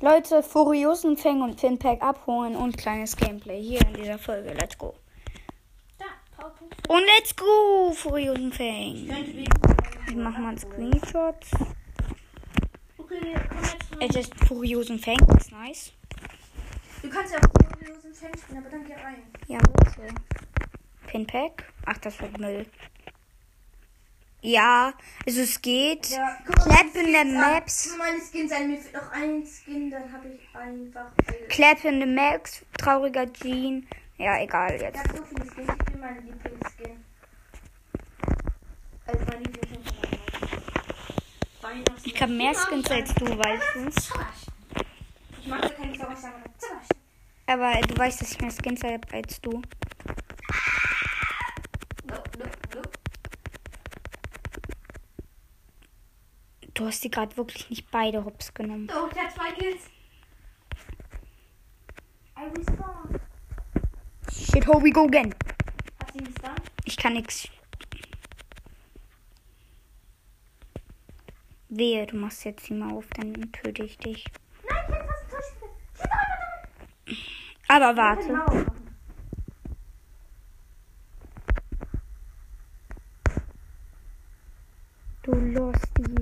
Leute, Furiosenfang und Finpack abholen und kleines Gameplay hier in dieser Folge. Let's go. Da, Powerpunkt. Und let's go, Furiosenfang. Ich mach mal einen Screenshot. Okay, komm jetzt mal. Es ist Furiosenfang, das ist nice. Du kannst ja auch Furiosenfang spielen, aber dann geh rein. Ja, bitte. Finpack. Ach, das wird Müll. Ja, also es geht. Ja, guck mal, Clap in the Maps. Guck mal, meine Skins sein. Mir fehlt noch ein Skin, dann habe ich einfach. Clap in the Maps. Trauriger Jean. Ja, egal Ich jetzt. habe so viele Skins. Ich will meinen Lieblingsskin. Also mein Lieblingsskin. Ich habe mehr Skins als du, weißt du. Ich mag da keine Sauer sagen, aber Zaubersch. Aber du weißt, dass ich mehr Skins habe als du. No. Du hast die gerade wirklich nicht beide hops genommen. Doch, der hat 2 Kills. I respawn. Shit, ho, we go again. Hat sie ihn gestunt? Ich kann nix. Wehe, du machst jetzt die Maus, dann töte ich dich. Nein, ich hätte fast ein Tor gespielt. Schieß doch einfach damit. Aber Ich kann die warte. Mauer machen. Du Losty.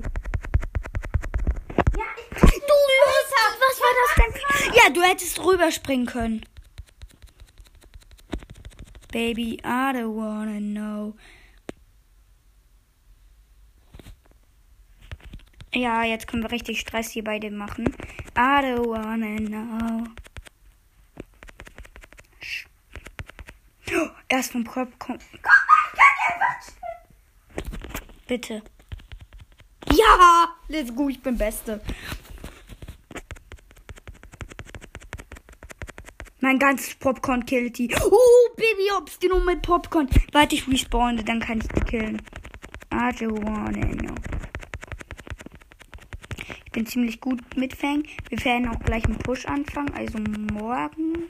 Ja, ich kann Du Losty, was war das denn? Ja, du hättest rüberspringen können. Baby, I don't wanna know. Ja, jetzt können wir richtig Stress hier bei dem machen. I don't wanna know. Oh, erst vom Kopf kommt. Bitte. Ja, let's go, ich bin Beste. Mein ganzes Popcorn killt die. Baby, ob's genommen mit Popcorn. Warte, ich respawne, dann kann ich die killen. I don't wanna know. Ich bin ziemlich gut mit Fang. Wir werden auch gleich einen Push anfangen, also morgen.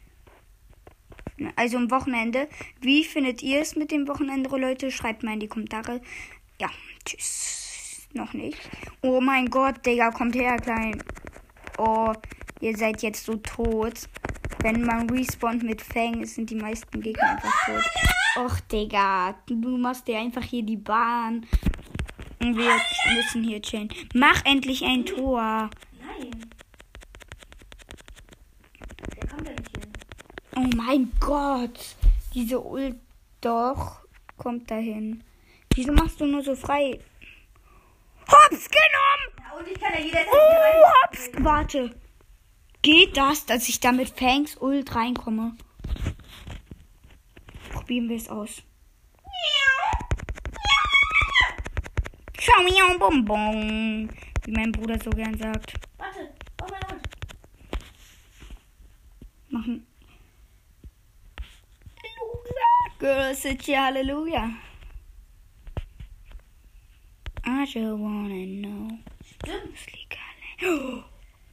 Also am Wochenende. Wie findet ihr es mit dem Wochenende, Leute? Schreibt mal in die Kommentare. Ja, tschüss. Noch nicht. Oh mein Gott, Digga, kommt her, klein. Oh, ihr seid jetzt so tot. Wenn man respawnt mit Fang, sind die meisten Gegner einfach tot. Och, Digga, du machst dir einfach hier die Bahn. Und wir müssen hier chillen. Mach endlich ein Tor. Nein. Der kommt da nicht hin. Oh mein Gott. Diese Ult doch kommt dahin. Wieso machst du nur so frei? Hops genommen! Ja, und ich kann ja jederzeit Hops. Warte. Geht das, dass ich da mit Fangs Ult reinkomme? Probieren wir es aus. Schau mir ein Bonbon. Wie mein Bruder so gern sagt. Warte, oh mein Gott. Machen. Girls, it's ja Halleluja. I just wanna know. Stimmt. Oh.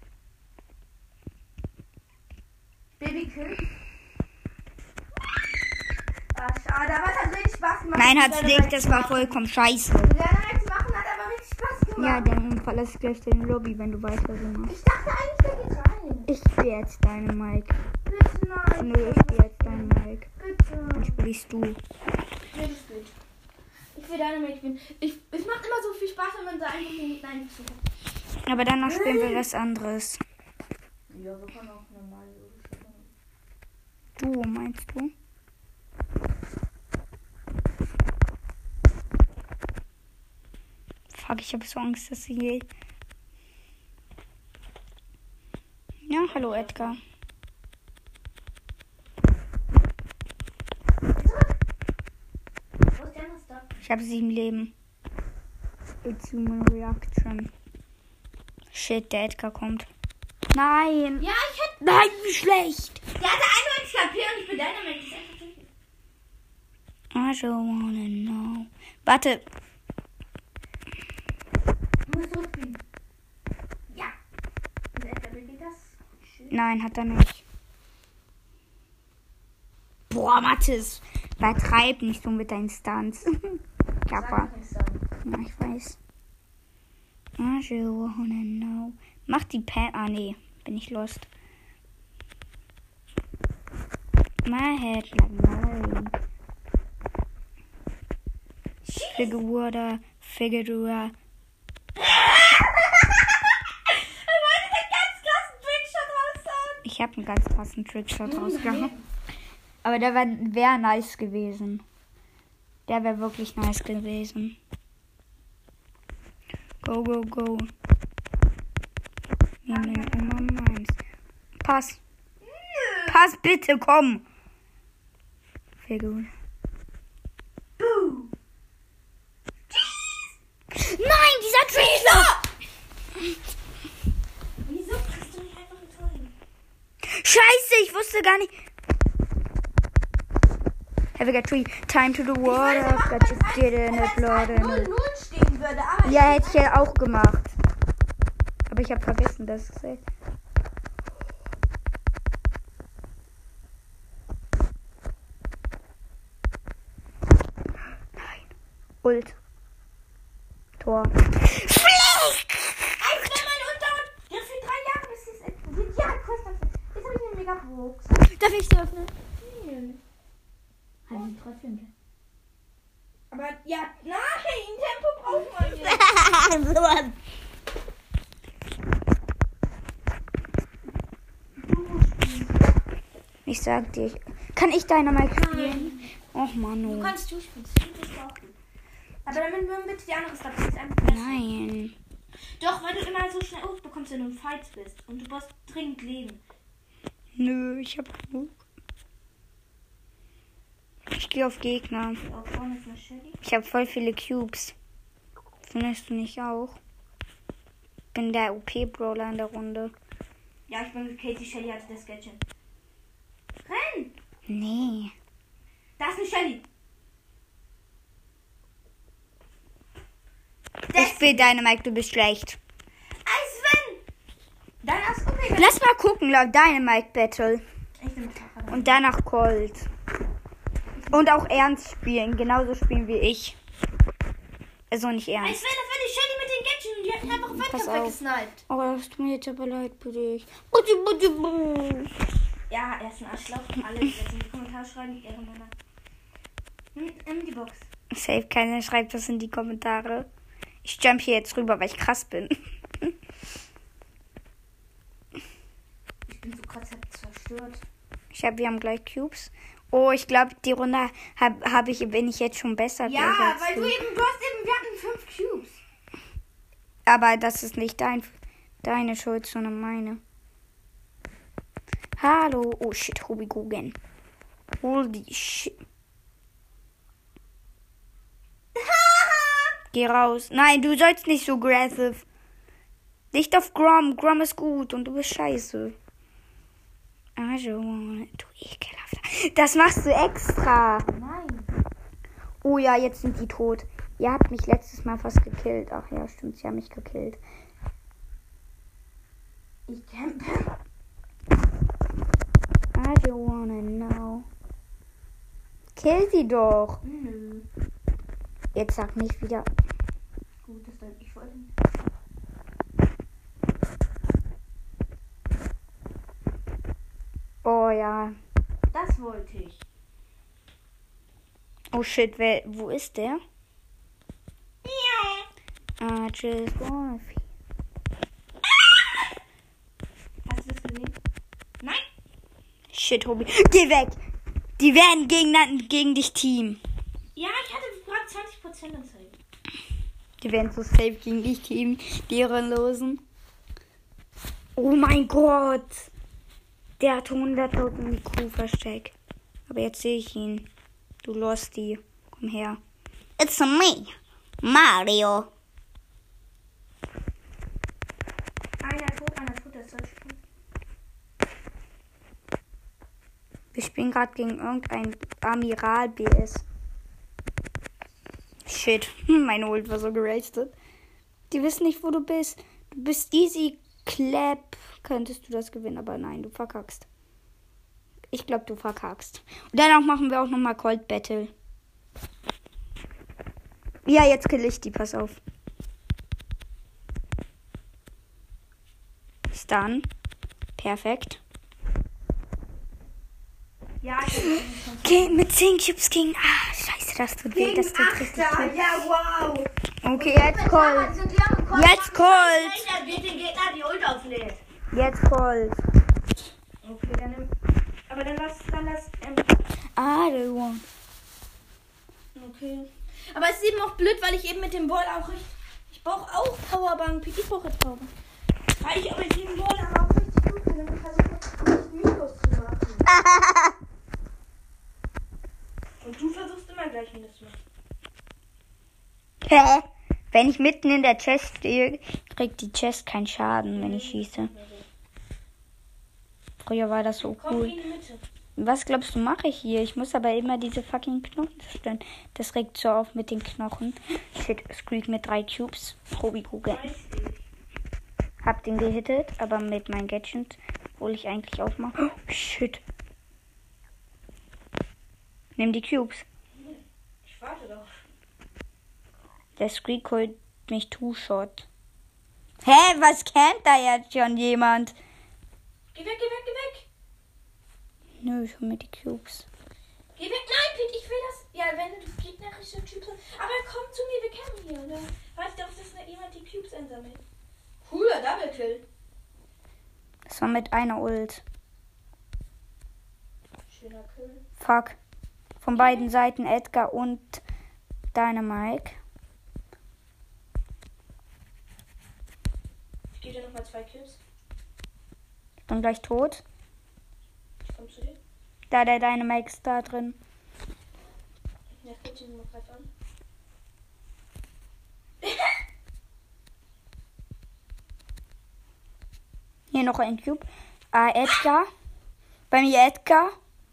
Baby Kill. Ah, schade, aber es hat richtig Spaß gemacht. Nein, hat's nicht. Das war vollkommen scheiße. Dynamite zu machen hat aber richtig Spaß gemacht. Ja, dann verlass gleich den Lobby, wenn du weißt, was du machst. Ich dachte eigentlich, der geht rein. Ich spiele jetzt deine Mike. Bitte nein. Nö, ich spiele jetzt deine Mike. Bitte. Dann spielst du. Nee, das geht. Ich will Dynamite spielen. Es macht immer so viel Spaß, wenn man da einfach den Gegner einzuholen. Aber danach spielen wir was anderes. Ja, wir können auch normal Du, meinst du? Fuck, ich habe so Angst, dass sie hier... Ja, hallo Edgar. Wo ist der noch da? Ich habe 7 Leben. It's human reaction. Shit, der Edgar kommt. Nein! Ja, ich hätte. Nein, wie schlecht! Der hatte 91 KP und ich bin Dynamite. Das ist einfach richtig. I don't wanna know. Warte, Du musst zurückspielen. Ja. Und der Edgar geht das. Schön. nein, hat er nicht. Boah, Mathis, übertreib nicht so mit deinen Stunts. Kappa. Sag nichts sagen. Ja, ich weiß. I just wanna know. Mach die Pan. Ah, nee. bin ich lost. My head like mine. Figura. Ich habe einen ganz krassen Trickshot rausgehauen. Aber der wäre nice gewesen. Der wäre wirklich nice gewesen. Go, go, go. Pass. Pass bitte, komm. Sehr gut. Nein, dieser Trickshot! Wieso kriegst du nicht einfach ein Tor hin? Scheiße, ich wusste gar nicht. Have a got tree. Time to the water. Got you did in the blood. 0-0 stehen würde, aber Ja, hätte ich ja auch gemacht. Aber ich habe vergessen, dass es. Nein. Ult. Tor. Flick! als wenn man unter... Ja, für 3 Jahre ist es explodiert. Ja, Christoph. Jetzt habe ich eine Megabox. Darf ich sie öffnen? Nein. Halt die trotzdem. Aber ja, nein, Tempo braucht man nicht. Sowas. Ich sag dir, kann ich Dynamite spielen? Och Mann. Du kannst du spielen. Das ist auch gut. Aber damit wir bitte die andere Star ist einfach besser. Nein. Doch, weil du immer so schnell bekommst, wenn du in Fights bist. Und du brauchst dringend Leben. Nö, ich hab genug. Ich gehe auf Gegner. Auch vorne ist eine Shelly. Ich habe voll viele Cubes. Findest du nicht auch? Bin der OP-Brawler in der Runde. Ja, ich bin Katie. Shelly hatte das Gadget. Renn! Nee. Da ist eine Shelly. Ich bin Dynamite, du bist schlecht. Als wenn! Dann hast du okay. Lass mal gucken, laut Dynamite Battle. Ich bin Kracher. Und danach Colt. Und auch ernst spielen. Genauso spielen wie ich. Also nicht Als ernst. wenn, das war die Shelly mit den Gadgets und die hatten einfach Pass Wettkampf auf. weggesniped. Oh, das tut mir jetzt aber leid für dich. Ja, er ist ein Arschloch. Alle, die jetzt in die Kommentare schreiben, ihre Männer. Nimm die Box. Safe, keiner schreibt das in die Kommentare. Ich jump hier jetzt rüber, weil ich krass bin. Ich bin so krass zerstört. Wir haben gleich Cubes. Oh, ich glaube, die Runde bin ich jetzt schon besser. Ja, gleich als weil du eben, wir hatten 5 Cubes. Aber das ist nicht deine Schuld, sondern meine. Hallo. Oh shit, Ruby Guggen. Holy shit. Geh raus. Nein, du sollst nicht so aggressive. Nicht auf Grom. Grom ist gut und du bist scheiße. Also, du ekelhafter. Das machst du extra. Nein. Oh ja, jetzt sind die tot. Ihr habt mich letztes Mal fast gekillt. Ach ja, stimmt, sie haben mich gekillt. Ich campe. I don't wanna know. Kill sie doch. Nö. Jetzt sag nicht wieder. Gut, das dann ich wollte. Oh ja. Das wollte ich. Oh shit, wo ist der? I just wanna feel. Hast du das gesehen? Nein. Shit, Hobby. Geh weg. Die werden gegen dich Team. Ja, ich hatte gerade 20% Anzeige. Die werden so safe gegen dich Team. Die Ehrenlosen. Oh mein Gott. Der hat 100.000 IQ versteckt. Aber jetzt sehe ich ihn. Du Losty. Komm her. It's me, Mario. Einer tot, das soll schon. Wir spielen gerade gegen irgendein Amiral BS. Shit, meine Ult war so gerastet. Die wissen nicht, wo du bist. Du bist easy clap. Könntest du das gewinnen, aber nein, du verkackst. Ich glaube, du verkackst. Und danach machen wir auch nochmal Cold Battle. Ja, jetzt kill ich die, pass auf. Stun. Perfekt. Ja, ich bin schon. Okay, mit 10 Cubes gegen... Ah, scheiße, das tut weh. Das tut richtig weh. Ja, wow. Okay, jetzt Colt. Jetzt Colt. Der wird den Gegner die Ult auflädt. Jetzt Colt. Okay, dann nimm. Aber dann lass. Ah, der won. Okay. Aber es ist eben auch blöd, weil ich eben mit dem Ball auch richtig. Ich brauche auch Powerbank. Ich brauche jetzt Powerbank. Weil ich aber mit dem Ball aber auch richtig gut bin. Und ich versuche Minus zu machen. Und du versuchst immer gleich Minus zu machen. Hä? Wenn ich mitten in der Chest stehe, kriegt die Chest keinen Schaden, wenn ich schieße. Früher war das so Komm cool. in die Mitte. Was glaubst du, mache ich hier? Ich muss aber immer diese fucking Knochen zerstören. Das regt so auf mit den Knochen. Shit, Squeak mit 3 Cubes. Probi-Kugel. Hab den gehittet, aber mit meinem Gadget, obwohl ich eigentlich aufmache. Oh, shit. Nimm die Cubes. Ich warte doch. Der Squeak holt mich Two-Shot. Hä, was kennt da jetzt schon jemand? Geh weg, geh weg, geh weg. Nö, ich hol mir die Cubes. Geh weg, nein, Pete, ich will das. Ja, wenn du gegnerische Typen. Aber komm zu mir, wir kämpfen hier. Oder? Warte darauf, dass jemand die Cubes einsammelt. Cooler Double Kill. Das war mit einer Ult. Schöner Kill. Fuck. Von beiden Seiten Edgar und Dynamike. Ich gebe dir nochmal 2 Kills. Ich bin gleich tot. Ich komm zu dir. Da der Dynamike ist da drin. Ja, guck ihn mal gerade an. Hier noch ein Cube. Ah, Edgar. Bei mir Edgar.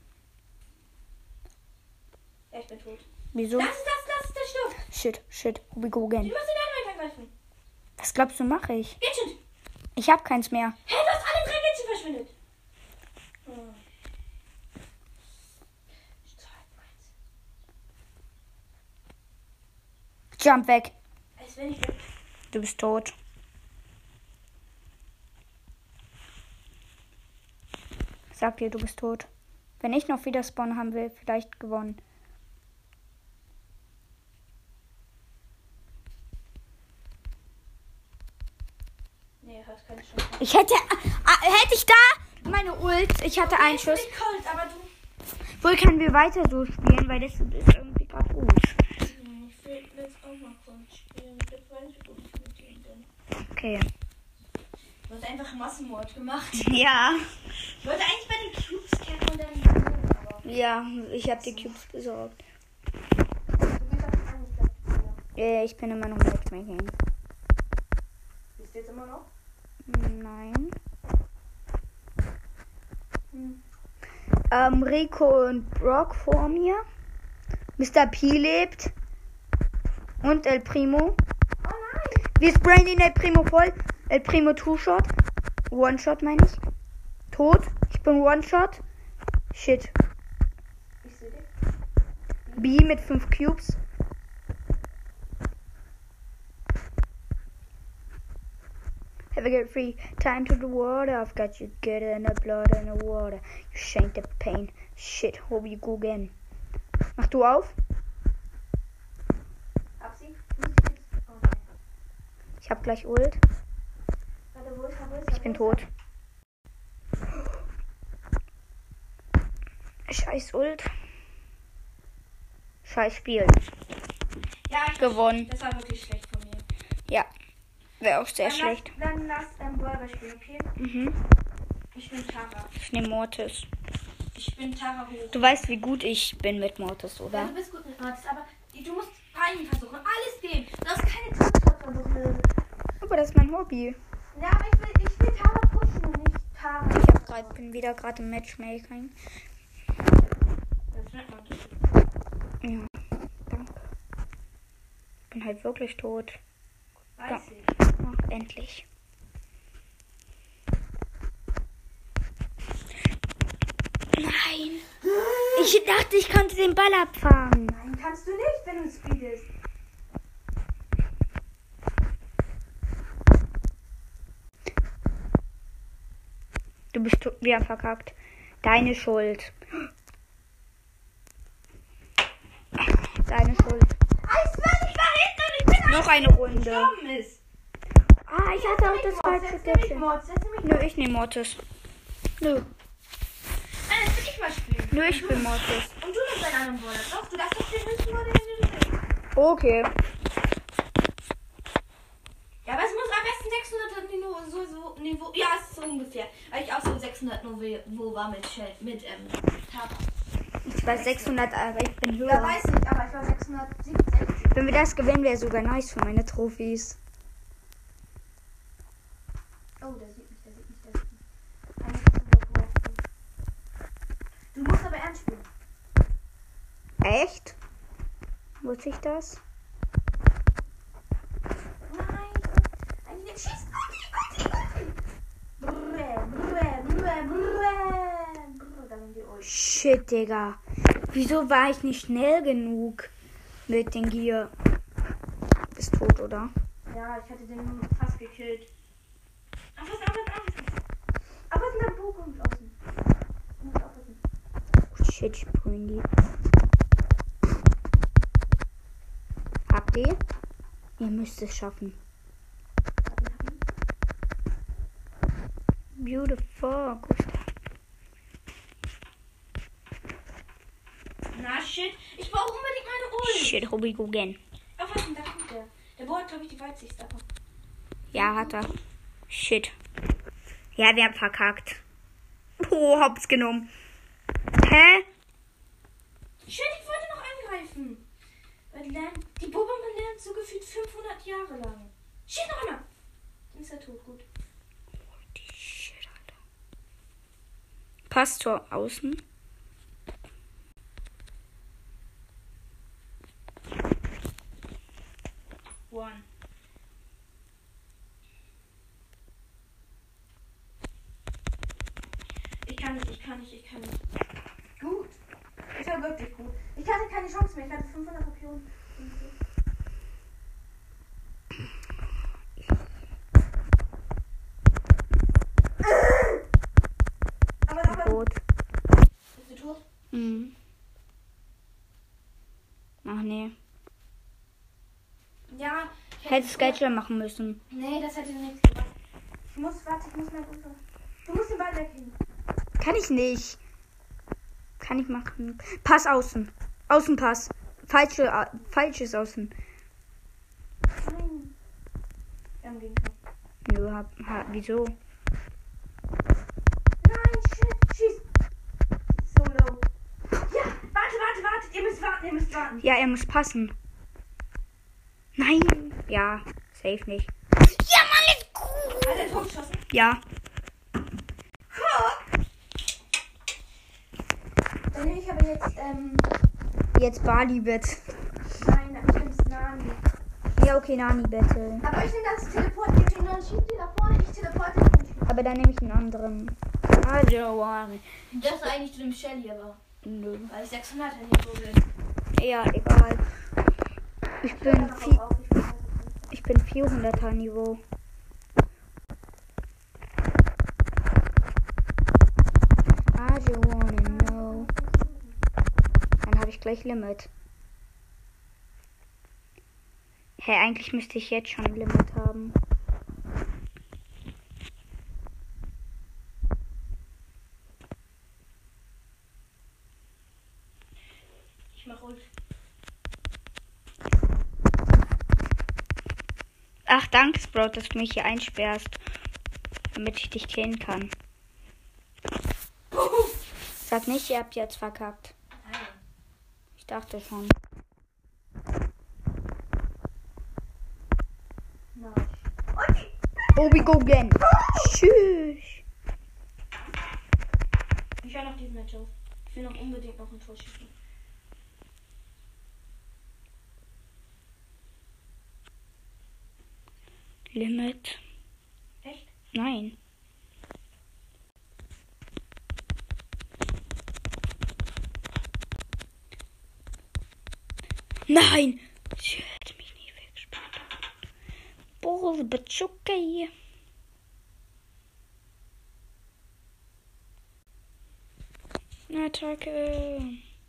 Ja, ich bin tot. Wieso? Das ist der Stoff. Shit. We go Du again. musst den Dynamite angreifen. Was glaubst du, mache ich? Gadget. Ich hab keins mehr. Hey, du hast alle 3 Gadgets verschwindet. Oh. Jump weg. Als wenn ich weg. Du bist tot. Sag dir, du bist tot. Wenn ich noch wieder spawnen haben will, vielleicht gewonnen. Nee, hat keine Chance. Ich hätte ich da meine Ult. Ich hatte einen Schuss. Ich bin Colt, aber du. Wohl können wir weiter so spielen, weil das ist irgendwie gerade gut. Ich will jetzt auch mal Colt spielen. Ich weiß nicht, ob ich mit ihm bin. Okay. Du hast einfach Massenmord gemacht. Ja. Ich wollte eigentlich bei den Cubes kämpfen und dann aber. Ja, ich habe die Cubes besorgt. Du gehst auf den anderen Platz. Ich bin immer noch Matchmaking. Bist du jetzt immer noch? Nein. Rico und Brock vor mir. Mr. P lebt. Und El Primo. Oh nein! Wir sprayen den El Primo voll. El Primo Two-Shot. One-Shot meine ich. Tot. Ich bin One-Shot. Shit. Ich sehe dich. B mit 5 Cubes. Have a good free time to the water. I've got you good in the blood and the water. You shank the pain. Shit, hope you go again. Mach du auf. Hab sie? Oh nein. Ich hab gleich Ult. Warte, wo ist er? Ich bin tot. Scheiß Ult. Scheiß Spiel. Ja, Gewonnen. Das war wirklich schlecht von mir. Ja. Wäre auch sehr Dann schlecht. Dann lass Burger spielen, okay? Mhm. Ich bin Tara. Ich nehme Mortis. Ich bin Tara hoch. Du weißt, wie gut ich bin mit Mortis, Ja, oder? du bist gut mit Mortis, aber du musst Pine versuchen. Alles gehen. Du hast keine Trickshot versuchen. Aber das ist mein Hobby. Ja, aber ich will Tara pushen und nicht Tara. Bin wieder gerade im Matchmaking. Das merkt man. Ja, danke. Bin halt wirklich tot. Weiß ich. Ach, endlich. Nein. Ich dachte, ich konnte den Ball abfangen. Nein, kannst du nicht, wenn du speedest. Du bist wieder verkackt. Deine Schuld. Deine Schuld. Ich war hinten und ich bin Noch eine Runde. gestorben ist. Ah, ich hatte auch das falsche Gadget. Nö, ich nehme Mortis. Nö, Jetzt will ich mal spielen. nö, ich bin Mortis. Und du nimmst einen anderen Brawler. Doch, du darfst doch den höchsten Brawler, den du willst. Okay. Ja, aber es muss am besten 600 Niveau. Ja, es ist so ungefähr. Weil ich auch so 600 Niveau war mit Tara. Ich war 600, aber ich bin höher. Ja, weiß ich, aber ich war 667. Wenn wir das gewinnen, wäre sogar nice für meine Trophys. Oh, der sieht mich. Eigentlich ist er gut. Du musst aber ernst spielen. Echt? Muss ich das? Nein, eigentlich nicht. Schieß! Da sind die Ult. Shit, Digga. Wieso war ich nicht schnell genug mit den Gier? Ist tot, oder? Ja, ich hatte den fast gekillt. Aber es ist ein Buch und außen. Du musst aufpassen. Oh, shit, ich brühe die. Habt ihr? Ihr müsst es schaffen. Beautiful. Na shit, ich brauche unbedingt meine Ult. Shit, Hobby go again. Aufpassen, da kommt der. Der Bo hat, glaube ich, die weißigste. Ja, hat er. Shit. Ja, wir haben verkackt. Oh, hab's genommen. Hä? Shit, ich wollte noch angreifen. Die Bombe lernt so gefühlt 500 Jahre lang. Shit, noch einmal. Dann ist er tot, gut. Die Shit, Alter. Passt zur Außen. One. Ich kann nicht. Gut. Ich war wirklich gut. Ich hatte keine Chance mehr. Ich hatte 500 Kopien. Aber. Tot. Bist du tot? Mhm. Ach nee. Ja. Hättest Gadget machen müssen. Nee, das hätte nichts gemacht. Ich muss mal runter. Du musst den Ball weghängen. Kann ich nicht. Kann ich machen. Pass außen. Außenpass. Falsches Außen. Nein. Wir haben Gegenkampf. Nö, wieso? Nein, shit, schieß. So low. Ja, warte. Ihr müsst warten. Ja, er muss passen. Nein. Ja, safe nicht. Ja, Mann, let's go. Hat er tot geschossen? Ja. Dann nehme ich aber jetzt, Jetzt Bali-Bett. nein, ich nehme es Nani. Ja, okay, Nani-Battle. Aber ich nehme das Teleport, ihr könnt dann schiebt ihr da vorne, ich teleporte nicht. Aber dann nehme ich einen anderen. Also, Das ist eigentlich zu dem Shelly, aber. nö. Weil ich 600 nicht so will. Ja, egal. Ich bin, Hör darauf auf, ich bin 400er Niveau. I just wanna know. Dann habe ich gleich Limit. Hä, eigentlich müsste ich jetzt schon Limit haben. Ich mach Ult. Ach, danke, Sprout, dass du mich hier einsperrst. Damit ich dich killen kann. Sag nicht, ihr habt jetzt verkackt. Nein. Ich dachte schon. Nein. Oh, we go again. Tschüss. Ich höre noch diesen Match auf. Ich will noch unbedingt noch ein Tor schießen. Limit. Echt? Nein. Nein! Sie hätte mich nie weggespielt. Boah, but okay. Attacke.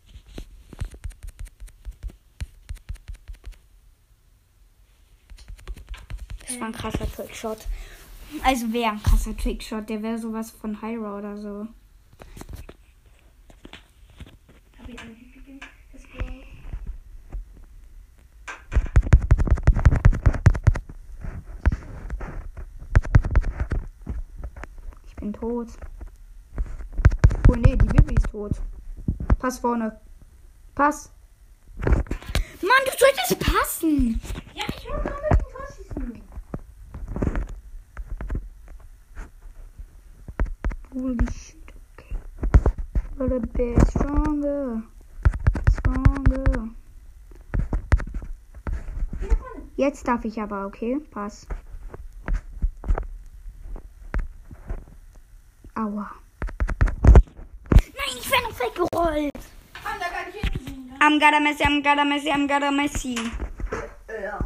Das war ein krasser Trickshot. Also wäre ein krasser Trickshot. Der wäre sowas von Hyra oder so. Hab ich einen Hit gegeben? Das Ball. Ich bin tot. Oh nee, die Bibi ist tot. Pass vorne. Pass. Mann, du solltest passen. Ja, ich muss noch mit dem Tor schießen. Holy shit, okay. A little bit stronger. Stronger. Hier vorne. Jetzt darf ich aber, okay? Pass. Aua. Nein, ich werde noch weggerollt. Ah, da kann ich hinsehen. I'm gonna Messi, I'm gonna Messi, I'm gonna Messi. Ja.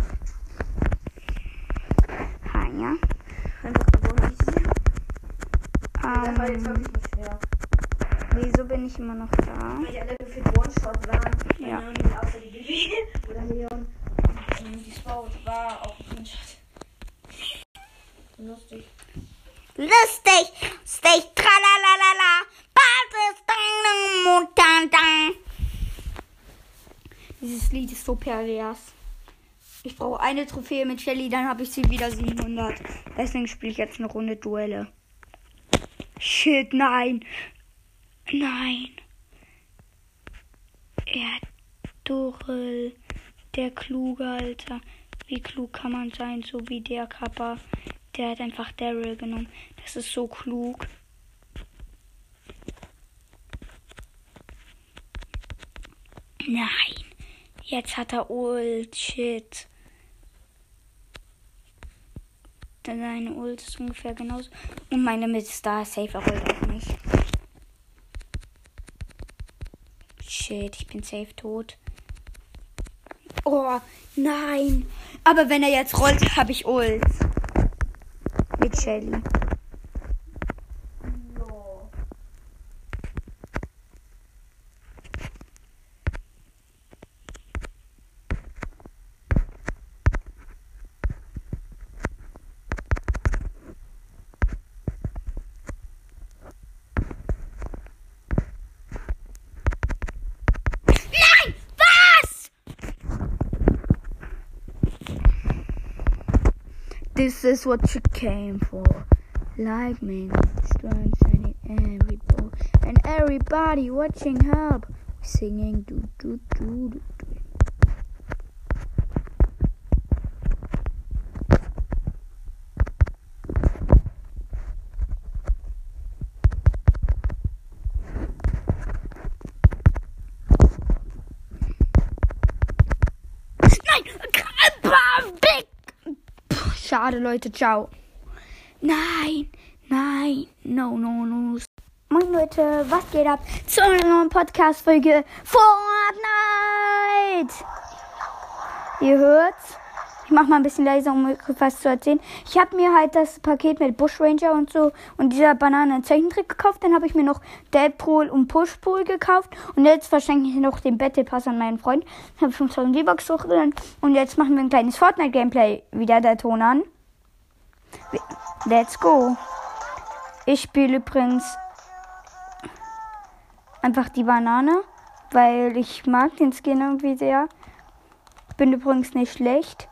Ja. Einfach gewonnen. Das war jetzt wirklich nicht schwer. Wieso bin ich immer noch da? Weil die alle gefühlt One-Shot waren. Ja. Außer die Bibi oder Leon. Die Sprout war auch ein One-Shot. Lustig. Lustig, lustig, tralalala, dieses Lied ist so pervers. Ich brauche eine Trophäe mit Shelly, dann habe ich sie wieder 700. Deswegen spiele ich jetzt eine Runde Duelle. Shit, nein. Nein. Erdurrel. Der Kluge, Alter. Wie klug kann man sein, so wie der Kappa. Der hat einfach Daryl genommen. Das ist so klug. Nein. Jetzt hat er Ult. Shit. Seine Ult ist ungefähr genauso. Und meine mit Star Safe rollt auch nicht. Shit, ich bin safe tot. Oh, nein. Aber wenn er jetzt rollt, habe ich Ult. Mit Shelly. No. Nein! Was? This is what you came for. Like me, strengthening every ball. And everybody watching help. Singing do do do do do. Schade, Leute, ciao. Nein, nein, no, no, no. Moin, Leute, was geht ab zu einer neuen Podcast-Folge Fortnite? Ihr hört's. Ich mach mal ein bisschen leiser, um euch was zu erzählen. Ich habe mir halt das Paket mit Bushranger und so und dieser Bananen-Zeichentrick gekauft. Dann habe ich mir noch Deadpool und Pushpool gekauft. Und jetzt verschenke ich noch den Battle Pass an meinen Freund. Ich habe 5000 V-Bucks drin. Und jetzt machen wir ein kleines Fortnite-Gameplay. Wieder der Ton an. Let's go. Ich spiele übrigens einfach die Banane, weil ich mag den Skin irgendwie sehr. Bin übrigens nicht schlecht.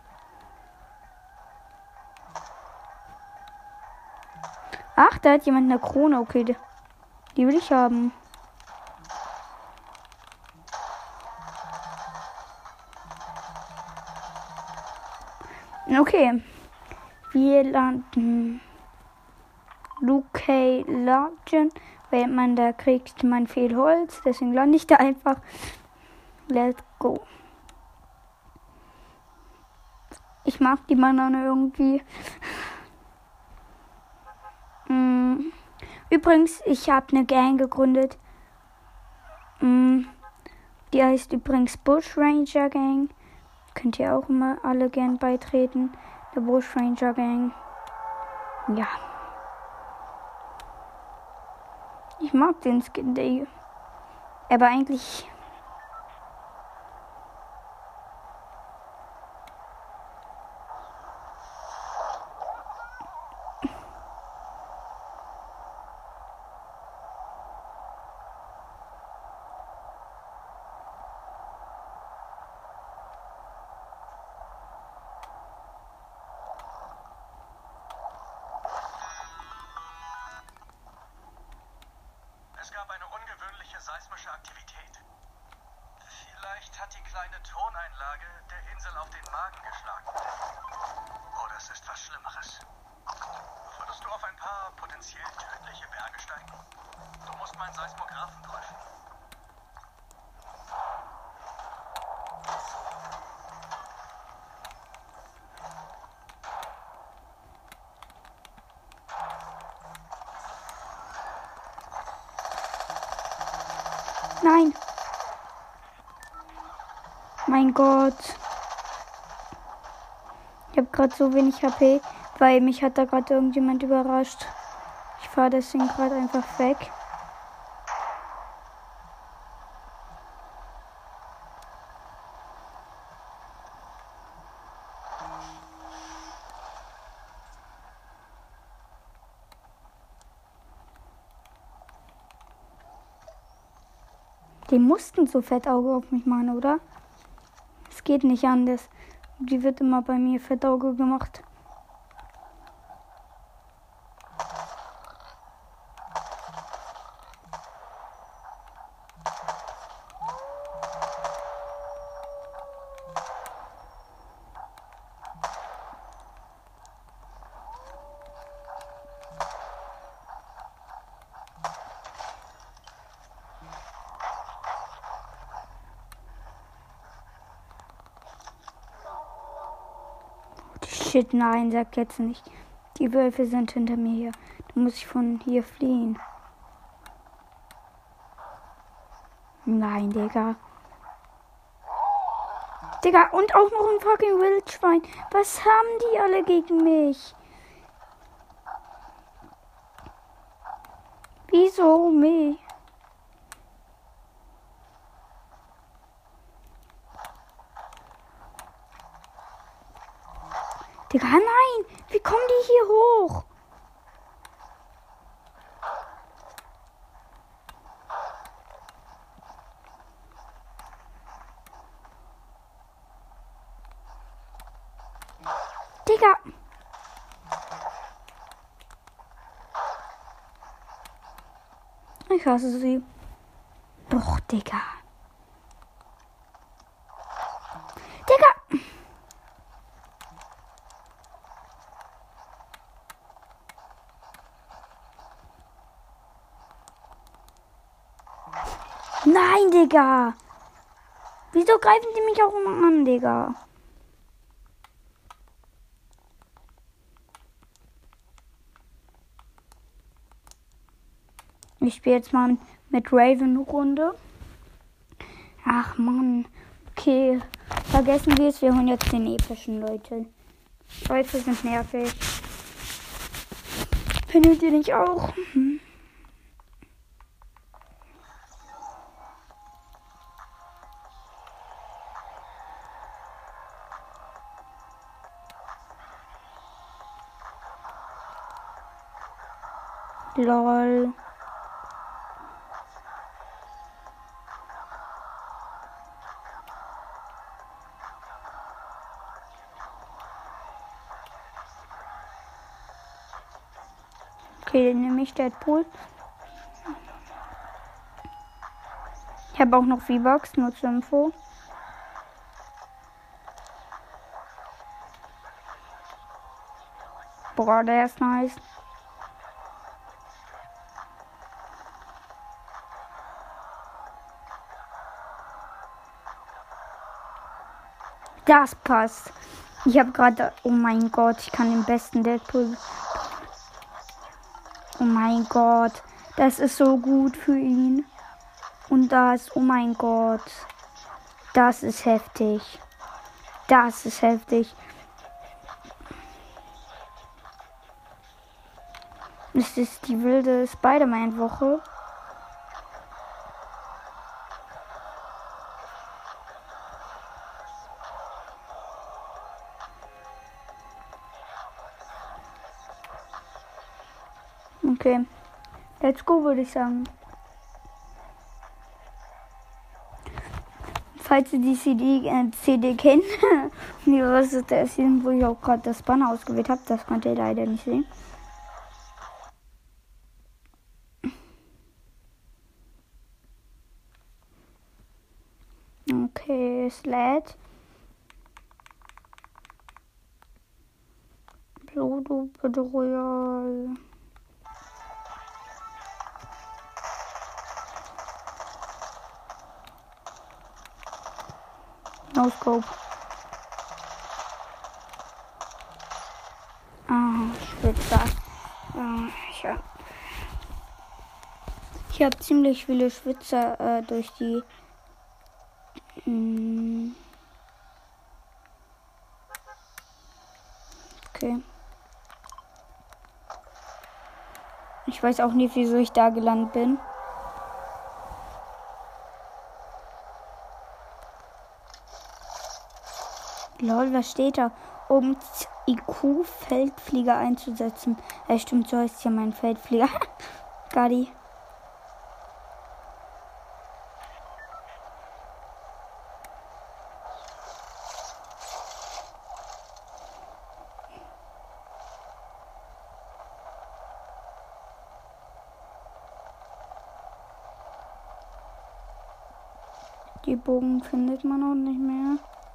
Ach, da hat jemand eine Krone. Okay, die will ich haben. Okay. Wir landen. Luke Legend. Wenn man da kriegt, man viel Holz. Deswegen lande ich da einfach. Let's go. Ich mag die Banane irgendwie. Übrigens, ich habe eine Gang gegründet. Die heißt übrigens Bushranger Gang. Könnt ihr auch immer alle gern beitreten. Der Bushranger Gang. Ja. Ich mag den Skin, Digga. Aber eigentlich... Es gab eine ungewöhnliche seismische Aktivität. Vielleicht hat die kleine Toneinlage der Insel auf den Magen geschlagen. Oder es ist was Schlimmeres. Würdest du auf ein paar potenziell tödliche Berge steigen? Du musst meinen Seismographen prüfen. Nein. Mein Gott. Ich habe gerade so wenig HP, weil mich hat da gerade irgendjemand überrascht. Ich fahre deswegen gerade einfach weg. Die mussten so Fettauge auf mich machen, oder? Es geht nicht anders. Die wird immer bei mir Fettauge gemacht. Shit, nein, sag jetzt nicht. Die Wölfe sind hinter mir her. Da muss ich von hier fliehen. Nein, Digga. Digga, und auch noch ein fucking Wildschwein. Was haben die alle gegen mich? Wieso mich? Digga, nein! Wie kommen die hier hoch? Digga! Ich hasse sie. Doch, Digga. Digga! Nein, Digga. Wieso greifen die mich auch immer an, Digga? Ich spiele jetzt mal mit Raven eine Runde. Ach, Mann. Okay. Vergessen wir es. Wir holen jetzt den epischen, Leute. Leute sind nervig. Findet ihr nicht auch? Lol. Okay, dann nehme ich Deadpool. Ich habe auch noch V-Bucks, nur zur Info. Boah, der ist nice. Das passt. Ich habe gerade... Oh mein Gott, ich kann den besten Deadpool... Oh mein Gott, das ist so gut für ihn. Und das... Oh mein Gott. Das ist heftig. Das ist heftig. Es ist die wilde Spider-Man-Woche. Okay. Let's go, würde ich sagen. Falls ihr die CD kennt, was ist der Season, wo ich auch gerade das Banner ausgewählt habe, das könnt ihr leider nicht sehen. Okay, es lädt. Blodo Royal. No Scope. Schwitzer. Ich habe ziemlich viele Schwitzer durch die. Okay. Ich weiß auch nicht, wieso ich da gelandet bin. Lol, was steht da? Um IQ-Feldflieger einzusetzen. Ja, stimmt, so heißt ja mein Feldflieger. Gadi. Die Bogen findet man auch nicht mehr.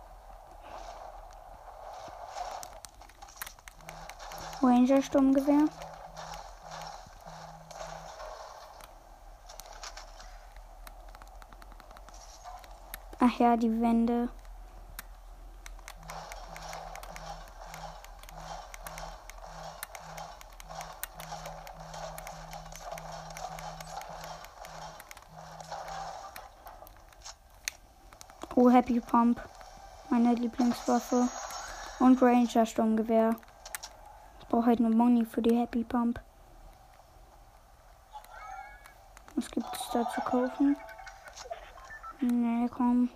Ranger Sturmgewehr. Ach ja, die Wände. Oh, Happy Pump. Meine Lieblingswaffe. Und Ranger Sturmgewehr. Ich brauche halt nur Money für die Happy Pump. Was gibt es da zu kaufen? Nee, komm.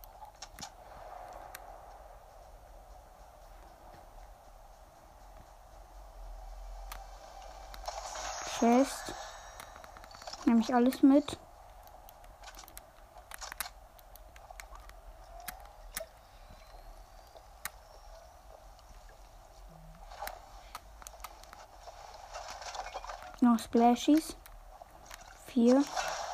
Chest. Nehme ich alles mit. Noch Splashies. 4.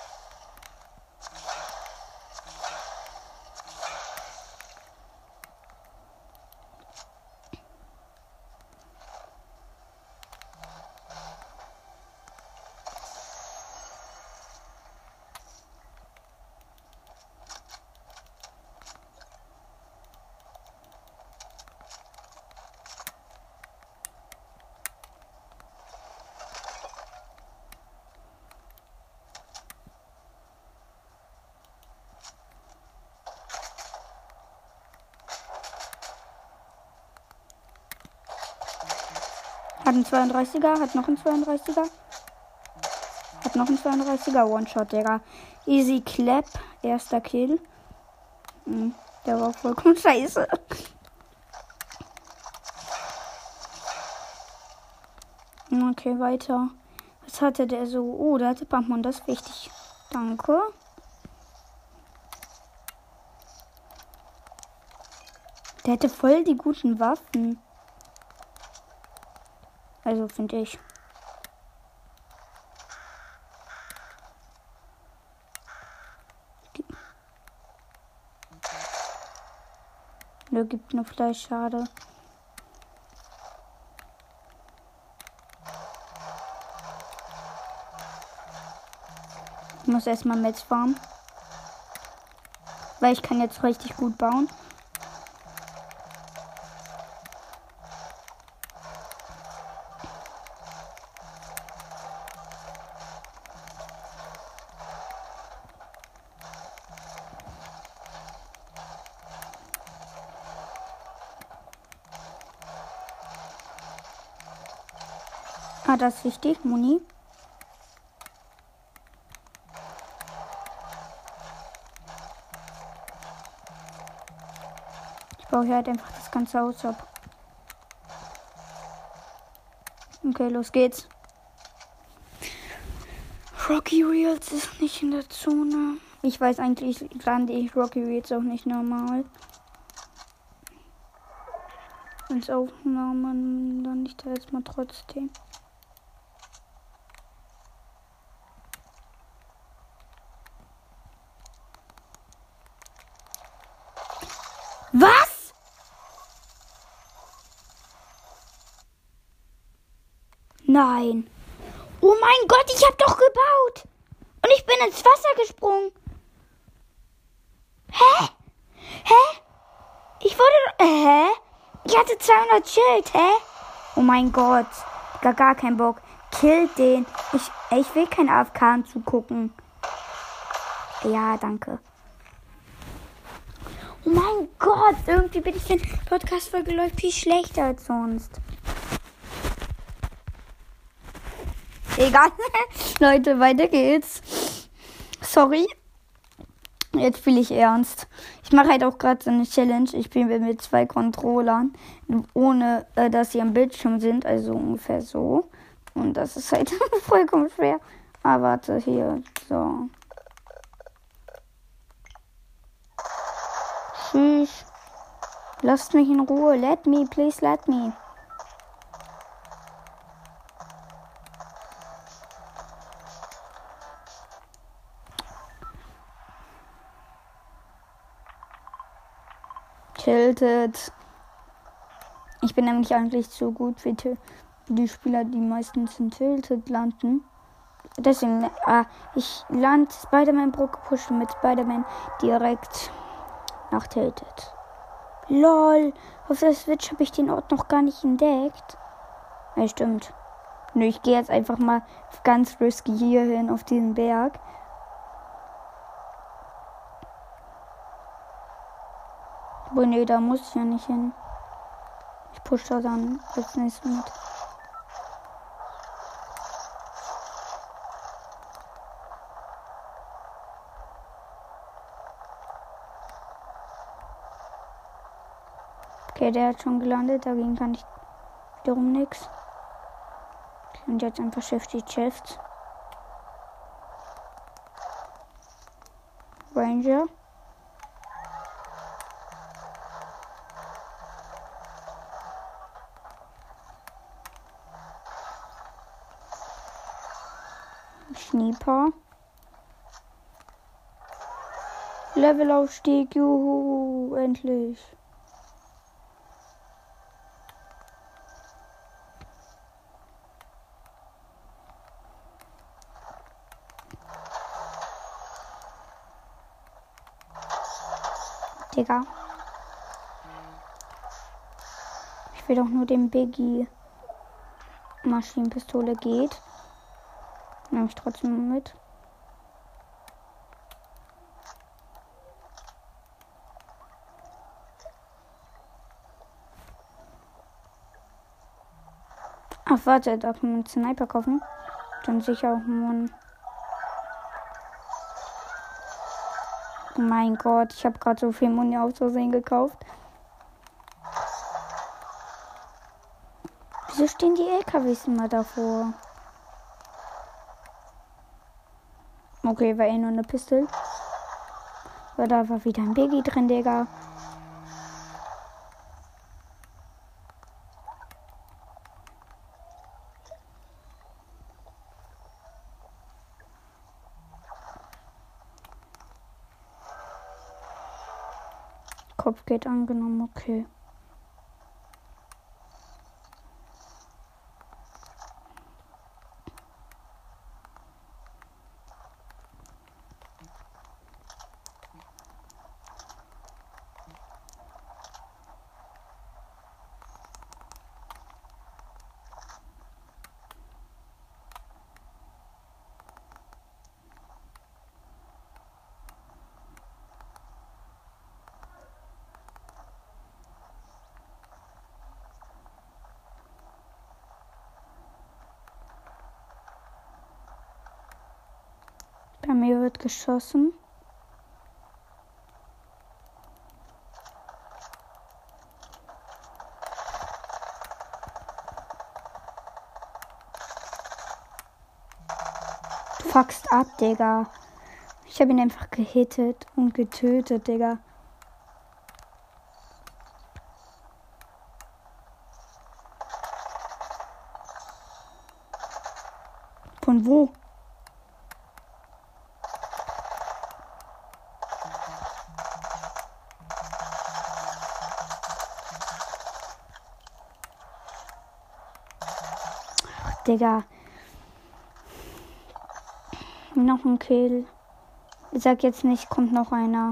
Hat einen 32er, hat noch einen 32er. Hat noch einen 32er. One-Shot, Digga. Easy Clap. Erster Kill. Der war vollkommen scheiße. Okay, weiter. Was hatte der so? Oh, der hatte Pumpman, das ist wichtig. Danke. Der hätte voll die guten Waffen. Also finde ich. Nö, gibt nur Fleisch, schade. Ich muss erstmal Metz farmen. Weil ich kann jetzt richtig gut bauen. Ah, das ist wichtig, Muni. Ich baue hier halt einfach das ganze Haus ab. Okay, los geht's. Rocky Reels ist nicht in der Zone. Ich weiß eigentlich, lande ich Rocky Reels auch nicht normal. Als Aufnahmen dann nicht da jetzt mal trotzdem. Was? Nein. Oh mein Gott, ich hab doch gebaut. Und ich bin ins Wasser gesprungen. Hä? Ich wurde... Hä? Ich hatte 200 Schild, hä? Oh mein Gott. Gar keinen Bock. Killt den. Ich will kein AFK zugucken. Ja, danke. Oh mein Gott. Irgendwie bin ich in Podcast-Folge läuft viel schlechter als sonst. Egal. Leute, weiter geht's. Sorry. Jetzt spiele ich ernst. Ich mache halt auch gerade so eine Challenge. Ich spiele mit 2 Controllern, ohne dass sie am Bildschirm sind. Also ungefähr so. Und das ist halt vollkommen schwer. Ah, warte, hier. So. Tschüss. Lasst mich in Ruhe. Let me, please let me. Tilted. Ich bin nämlich eigentlich so gut wie die Spieler, die meistens in Tilted landen. Deswegen, ich lande Spider-Man Brock gepusht mit Spider-Man direkt nach Tilted. LOL, auf der Switch habe ich den Ort noch gar nicht entdeckt. Ja, stimmt. Nö, ich gehe jetzt einfach mal ganz risky hier hin auf diesen Berg. Aber nee, da muss ich ja nicht hin. Ich push da dann als nächstes mit. Okay, der hat schon gelandet, dagegen kann ich wiederum nichts. Und jetzt einfach Shifty Chest. Ranger. Sniper. Levelaufstieg, juhu, endlich. Digga. Ich will doch nur den Biggie. Maschinenpistole geht. Nehme ich trotzdem mit. Ach, warte, da kann man einen Sniper kaufen. Dann sicher auch einen. Oh mein Gott, ich habe gerade so viel Muni aus Versehen gekauft. Wieso stehen die LKWs immer davor? Okay, war eh nur eine Pistole. Aber da war wieder ein Biggie drin, Digga. Kopf geht angenommen, okay. Bei mir wird geschossen. Du fuckst ab, Digga. Ich habe ihn einfach gehittet und getötet, Digga. Von wo? Digga. Noch ein Kill. Ich sag jetzt nicht, kommt noch einer.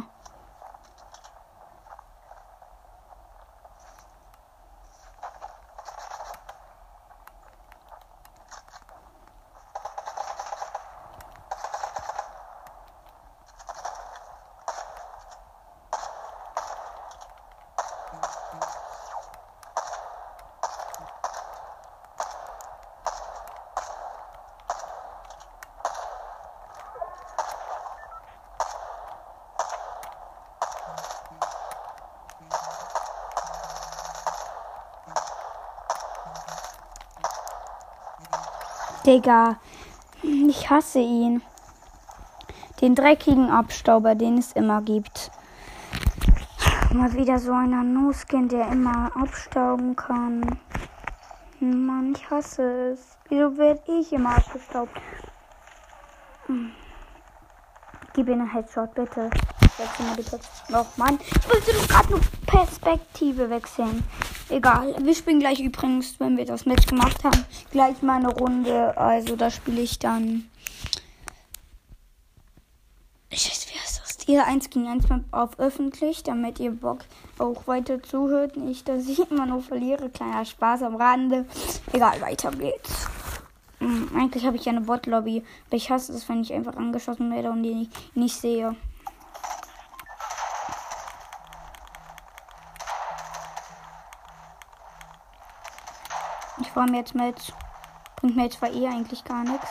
Digga, ich hasse ihn. Den dreckigen Abstauber, den es immer gibt. Mal wieder so einer No-Skin, der immer abstauben kann. Mann, ich hasse es. Wieso werde ich immer abgestaubt? Gib ihm einen Headshot, bitte. Wechsel mal bitte. Och, Mann. Ich wollte doch gerade nur Perspektive wechseln. Egal. Wir spielen gleich übrigens, wenn wir das Match gemacht haben, gleich mal eine Runde. Also da spiele ich dann. Scheiße, wie heißt das? Ihr 1 gegen 1 auf öffentlich, damit ihr Bock auch weiter zuhört. Nicht, dass ich immer nur verliere. Kleiner Spaß am Rande. Egal, weiter geht's. Eigentlich habe ich ja eine Bot-Lobby, aber ich hasse es, wenn ich einfach angeschossen werde und die nicht sehe. Ich war mir jetzt mit. Bringt mir jetzt zwar eigentlich gar nichts.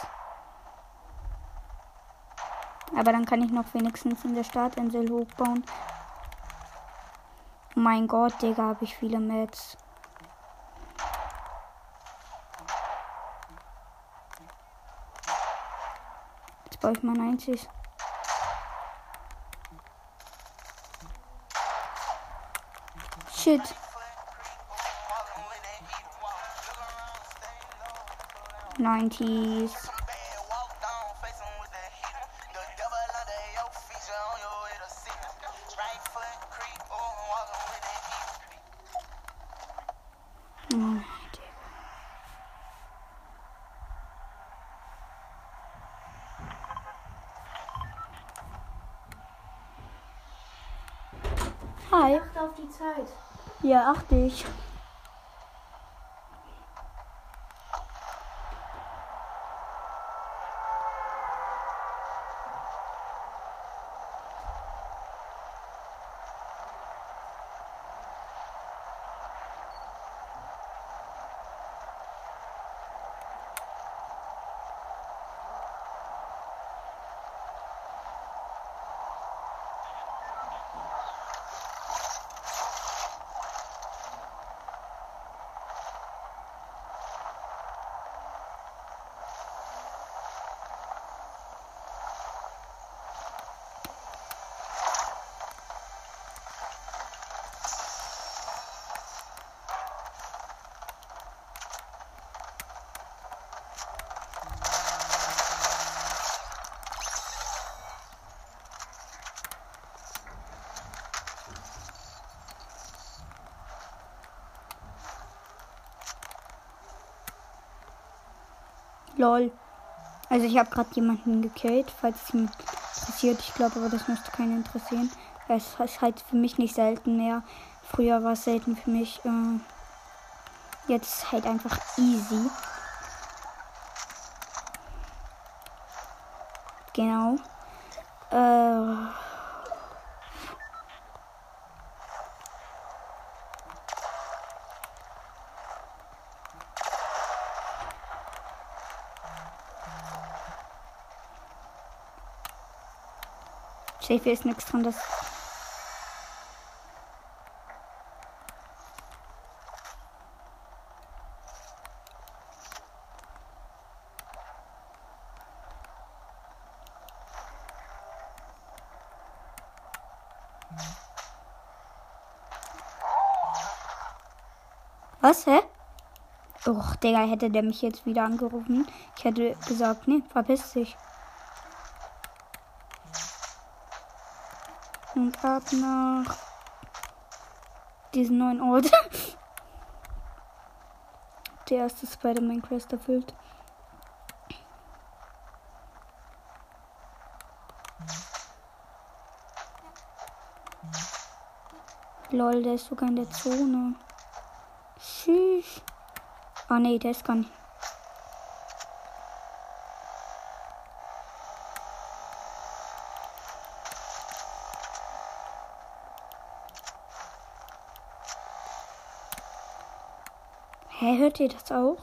Aber dann kann ich noch wenigstens in der Startinsel hochbauen. Oh mein Gott, Digga, habe ich viele Mets. Jetzt baue ich mein einziges. Shit. '90s. Oh, hi. Achte auf die Zeit. Ja, achte ich. Lol. Also ich habe gerade jemanden gekillt, falls es ihn interessiert. Ich glaube aber, das müsste keinen interessieren. Es ist halt für mich nicht selten mehr. Früher war es selten für mich. Jetzt ist halt einfach easy. Genau. Safe ist nichts dran, das. Was, hä? Och, Digga, hätte der mich jetzt wieder angerufen. Ich hätte gesagt, nee, verpiss dich. Und ab nach diesen neuen Ort. Der erste Spider-Man-Quest erfüllt. Lol, der ist sogar in der Zone. Tschüss. Ah nee, der ist gar nicht. Hä, hört ihr das auch?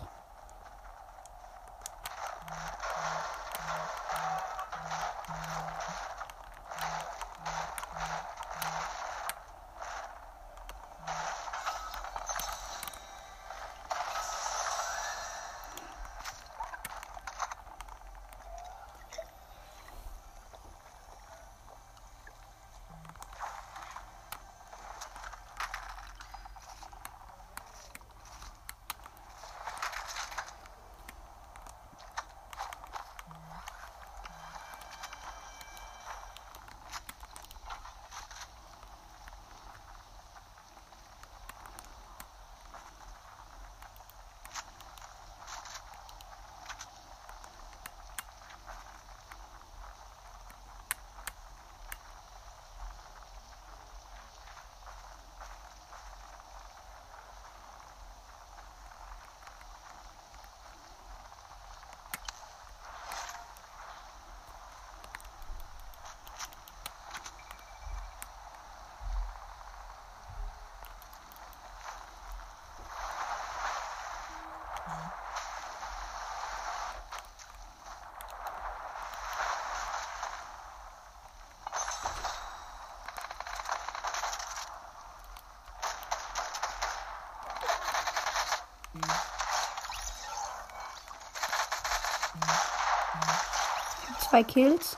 Zwei Kills.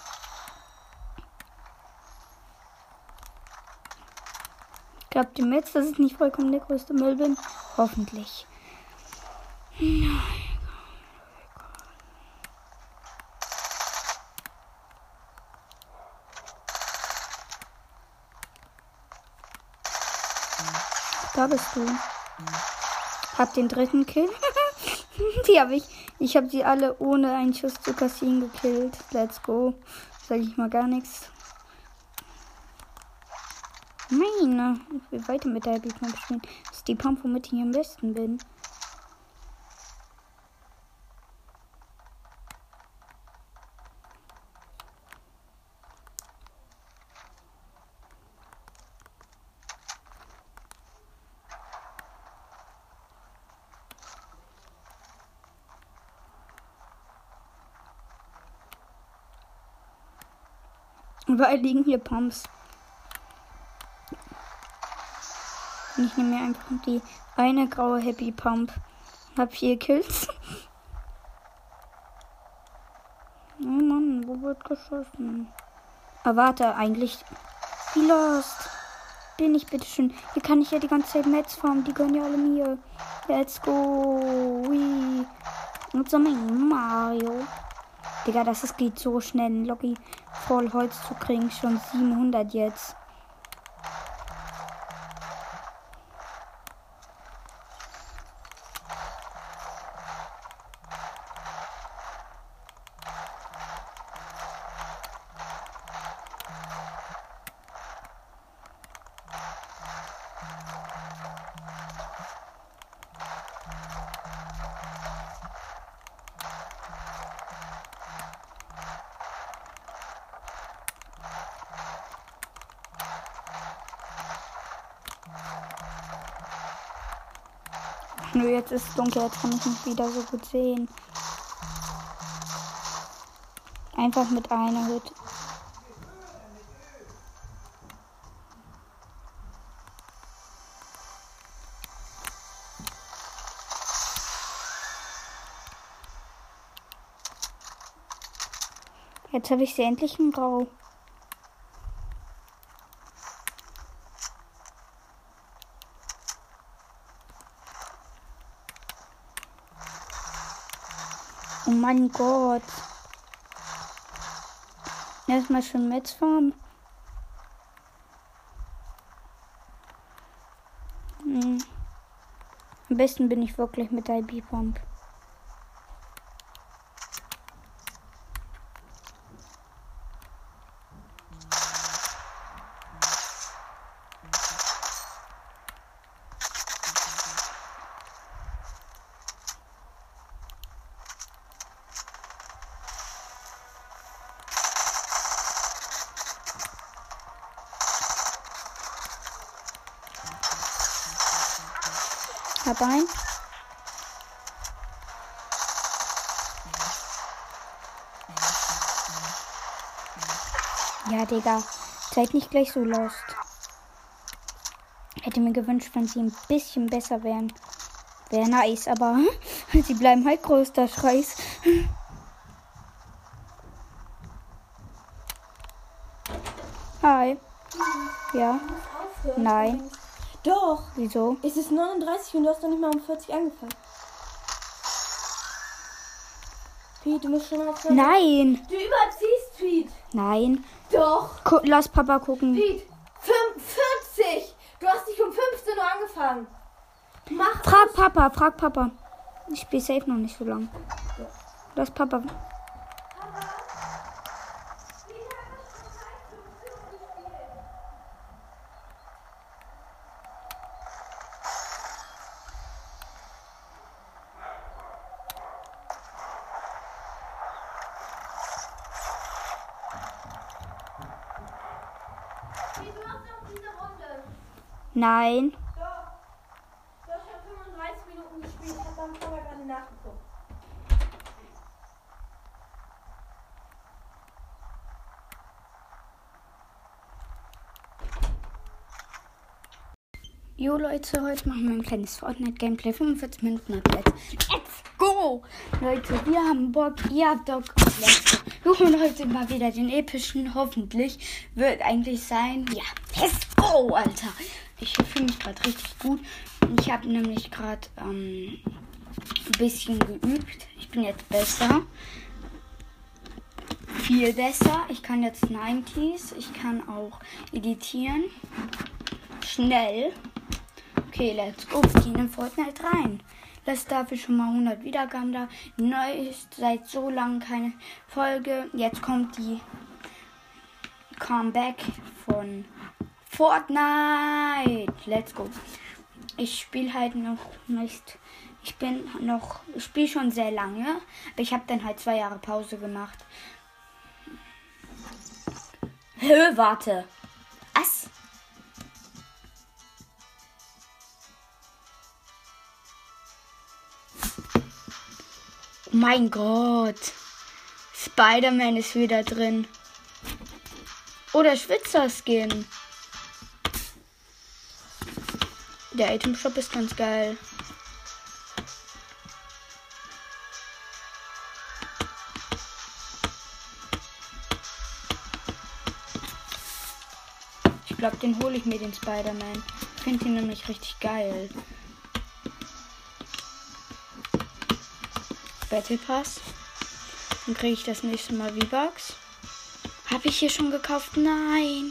Glaubt ihr mir jetzt, dass ich nicht vollkommen der größte Müll bin? Hoffentlich. Da bist du. Hab den dritten Kill. Die habe ich. Ich habe sie alle ohne einen Schuss zu kassieren gekillt. Let's go. Sag ich mal gar nichts. Meine. Ich will weiter mit der Happy Pump spielen. Das ist die Pump, womit ich am besten bin. Überall liegen hier Pumps. Und ich nehme mir einfach die eine graue Happy Pump. Hab 4 Kills. Oh Mann, wo wird geschossen? Aber warte, eigentlich. Wie lost bin ich bitte schön. Hier kann ich ja die ganze Zeit Mets farmen. Die gehören ja alle mir. Let's go. Wee. Und so mein Mario. Digga, das geht so schnell, ein Loggi voll Holz zu kriegen. Schon 700 jetzt. Nö, jetzt ist es dunkel, jetzt kann ich mich wieder so gut sehen. Einfach mit einer Hütte. Jetzt habe ich sie endlich in Grau. mein Gott. Erstmal schon Metzfarm. Am besten bin ich wirklich mit der IB-Pump. Hab ein. Ja, Digga. Seid nicht gleich so lost. Hätte mir gewünscht, wenn sie ein bisschen besser wären. Wäre nice, aber sie bleiben halt größter Scheiß. Hi. Ja. Nein. Doch. Wieso? Es ist 39 und du hast noch nicht mal um 40 angefangen. Pete, du musst schon aufhören. Nein. Du überziehst, Pete. Nein. Doch. Lass Papa gucken. Pete, 45. Du hast dich um 15 Uhr angefangen. Mach Frag Papa. Ich spiele safe noch nicht so lang. Lass Papa. Nein. Doch. Du hast schon 35 Minuten gespielt. Ich hab dann vorher gerade nachgeguckt. Jo Leute, heute machen wir ein kleines Fortnite-Gameplay. 45 Minuten ab jetzt. Let's go! Leute, wir haben Bock. Ihr habt Bock. Wir holen heute mal wieder den epischen. Hoffentlich wird eigentlich sein. Ja, let's go, Alter. Ich fühle mich gerade richtig gut. Ich habe nämlich gerade ein bisschen geübt. Ich bin jetzt besser. Viel besser. Ich kann jetzt 90s. Ich kann auch editieren. Schnell. Okay, let's go. Wir gehen in Fortnite rein. Lasst dafür schon mal 100 Wiedergaben da. Neu ist seit so lange keine Folge. Jetzt kommt die Comeback von Fortnite. Let's go. Ich spiele halt noch nicht. Ich spiele schon sehr lange. Aber ich habe dann halt 2 Jahre Pause gemacht. Warte. Was? Oh mein Gott. Spider-Man ist wieder drin. Oder Schwitzer-Skin. Der Item-Shop ist ganz geil. Ich glaube, den hole ich mir, den Spider-Man. Ich finde ihn nämlich richtig geil. Battle Pass. Dann kriege ich das nächste Mal V-Bucks. Habe ich hier schon gekauft? Nein.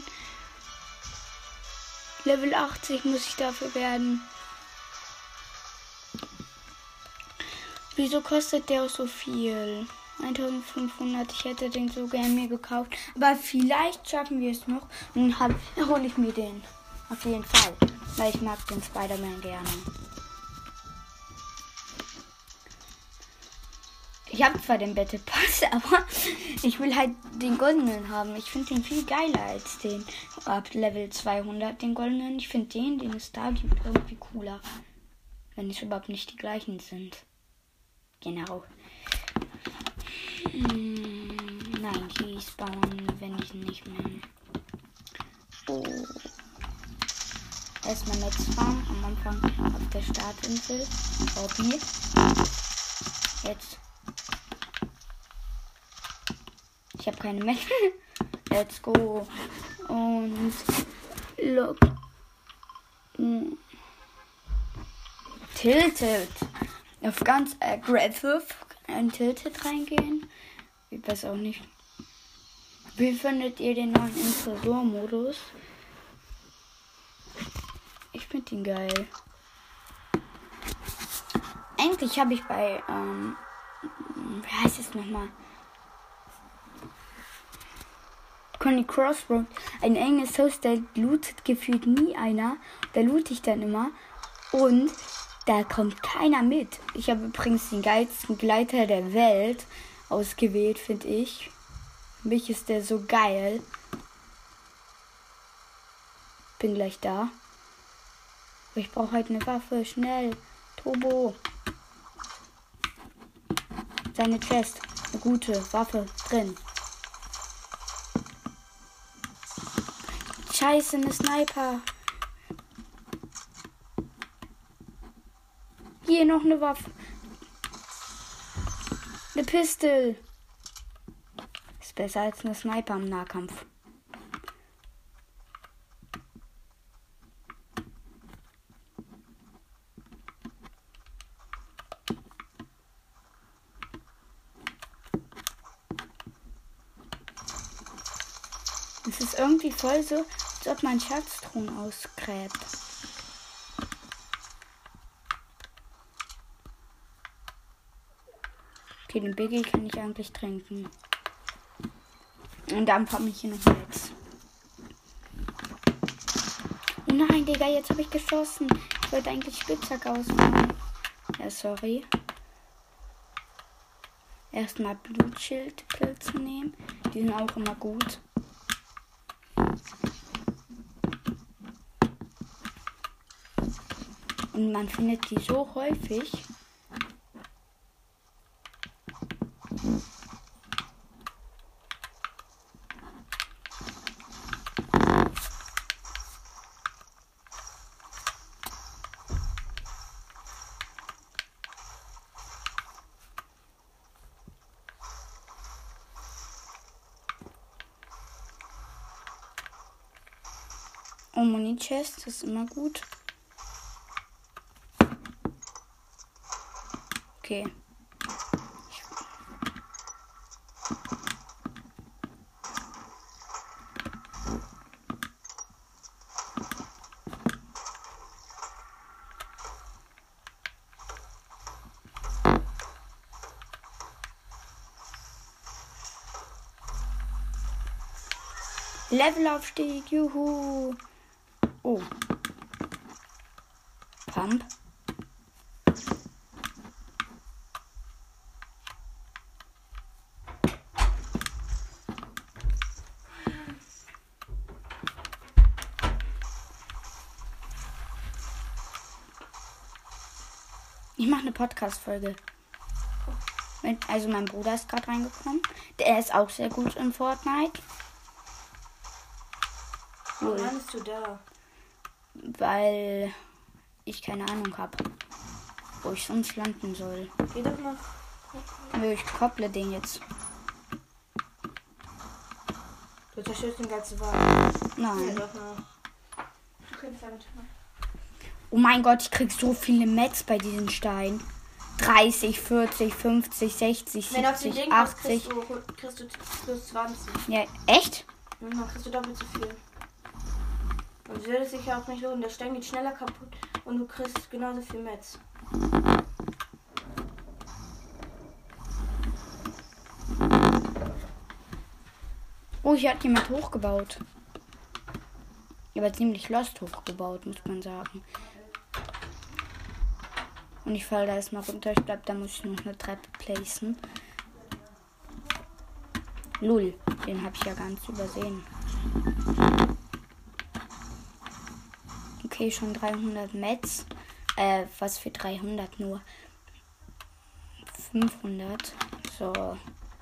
Level 80 muss ich dafür werden. Wieso kostet der auch so viel? 1500. Ich hätte den so gern mir gekauft. Aber vielleicht schaffen wir es noch. Und dann hole ich mir den. Auf jeden Fall. Weil ich mag den Spider-Man gerne. Ich habe zwar den Battle Pass, aber ich will halt den goldenen haben. Ich finde den viel geiler als den ab Level 200, den goldenen. Ich finde den es da gibt, irgendwie cooler. Wenn es überhaupt nicht die gleichen sind. Genau. Nein, die spawnen, wenn ich nicht mehr. Oh. Erstmal Netzfarm am Anfang auf der Startinsel. Hobby. Jetzt. Ich habe keine mehr. Let's go. Und look. Tilted. Auf ganz aggressive. in Tilted reingehen. Ich weiß auch nicht. Wie findet ihr den neuen Tresor-Modus? Ich finde ihn geil. Eigentlich habe ich bei, wie heißt es nochmal? Conny Crossroad ein enges Haus, da lootet gefühlt nie einer. Da loot ich dann immer. Und da kommt keiner mit. Ich habe übrigens den geilsten Gleiter der Welt ausgewählt, finde ich. Für mich ist der so geil. Bin gleich da. Aber ich brauche halt eine Waffe. Schnell. Turbo. Seine Chest. Eine gute Waffe drin. Scheiße, eine Sniper. Hier noch eine Waffe. Eine Pistole. Ist besser als eine Sniper im Nahkampf. Es ist irgendwie voll so, als ob man Schatztruhen ausgräbt. Okay, den Biggie kann ich eigentlich trinken. Und dann komme ich hier noch jetzt. Oh nein, Digga, jetzt habe ich geschossen. Ich wollte eigentlich Spitzhack ausmachen. Ja, sorry. Erstmal Blutschildpilze nehmen. Die sind auch immer gut. Und man findet die so häufig. Oh, Muni-Chest ist immer gut. Okay. Levelaufstieg, juhu. Oh. Pump. Ich mache eine Podcast-Folge. Also mein Bruder ist gerade reingekommen. Der ist auch sehr gut in Fortnite. Wann bist du da? Weil ich keine Ahnung habe, wo ich sonst landen soll. Geh doch mal. Ich kopple den jetzt. Du zerstörst den ganzen Wagen. Nein. Ja, doch mal. Du könntest damit machen. Oh mein Gott, ich krieg so viele Mets bei diesen Steinen. 30, 40, 50, 60, Wenn auf den 70, Ding 80. kriegst du plus 20. Ja, echt? Dann kriegst du doppelt so viel. Und es würde sich ja auch nicht lohnen. Der Stein geht schneller kaputt und du kriegst genauso viel Metz. Oh, hier hat jemand hochgebaut. Aber ziemlich lost hochgebaut, muss man sagen. Und ich falle da erstmal runter. Ich glaube, da muss ich noch eine Treppe placen. Lul, den habe ich ja ganz übersehen. Okay, schon 300 Mets. Was für 300 nur? 500. So.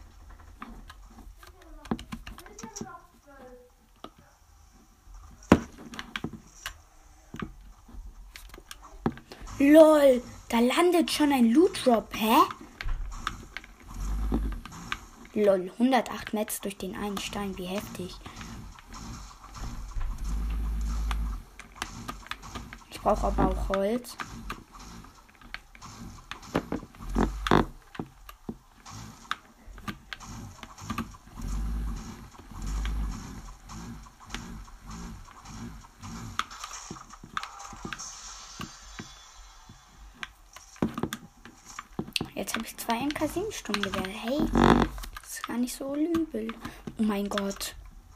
LOL, da landet schon ein Loot Drop, hä? LOL, 108 Mets durch den einen Stein, wie heftig. Ich brauche aber auch Holz. Jetzt habe ich 2 MK7-Sturmgewehre. Hey, das ist gar nicht so übel. Oh mein Gott.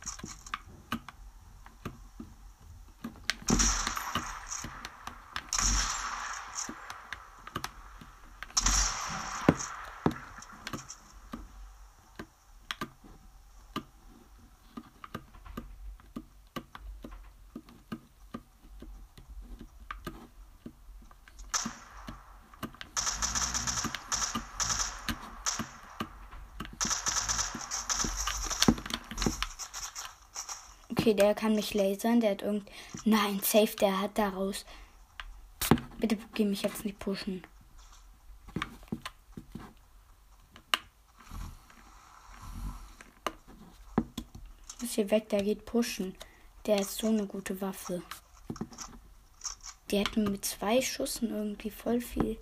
Okay, der kann mich lasern. Der hat Nein, safe, der hat daraus. Bitte geh mich jetzt nicht pushen. Muss hier weg, der geht pushen. Der ist so eine gute Waffe. Die hat mir mit 2 Schüssen irgendwie voll viel.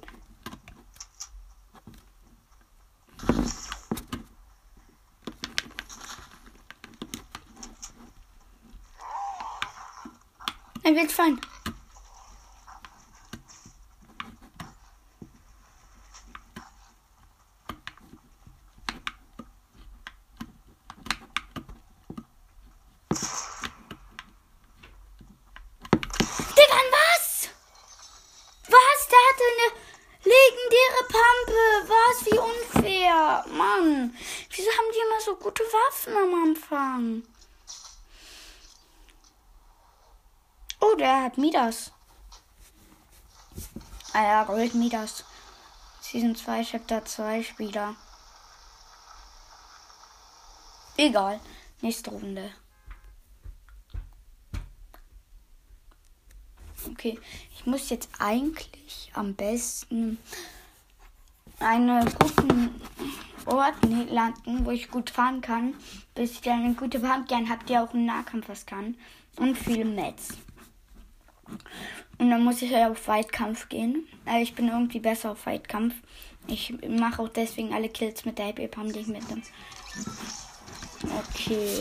Nein, wird fein. Digga, was? Was? Der hatte eine legendäre Pampe. Was? Wie unfair. Mann. Wieso haben die immer so gute Waffen am Anfang? Oh, der hat Midas. Ah ja, Gold Midas. Season 2, Chapter 2 Spieler. Egal. Nächste Runde. Okay, ich muss jetzt eigentlich am besten einen guten Ort landen, wo ich gut fahren kann, bis ich dann eine gute Pumpgun habe, die auch im Nahkampf was kann. Und viele Mets. Und dann muss ich ja auf Weitkampf gehen. Ich bin irgendwie besser auf Weitkampf. Ich mache auch deswegen alle Kills mit der Happy Pump, die ich mitnehme. Okay.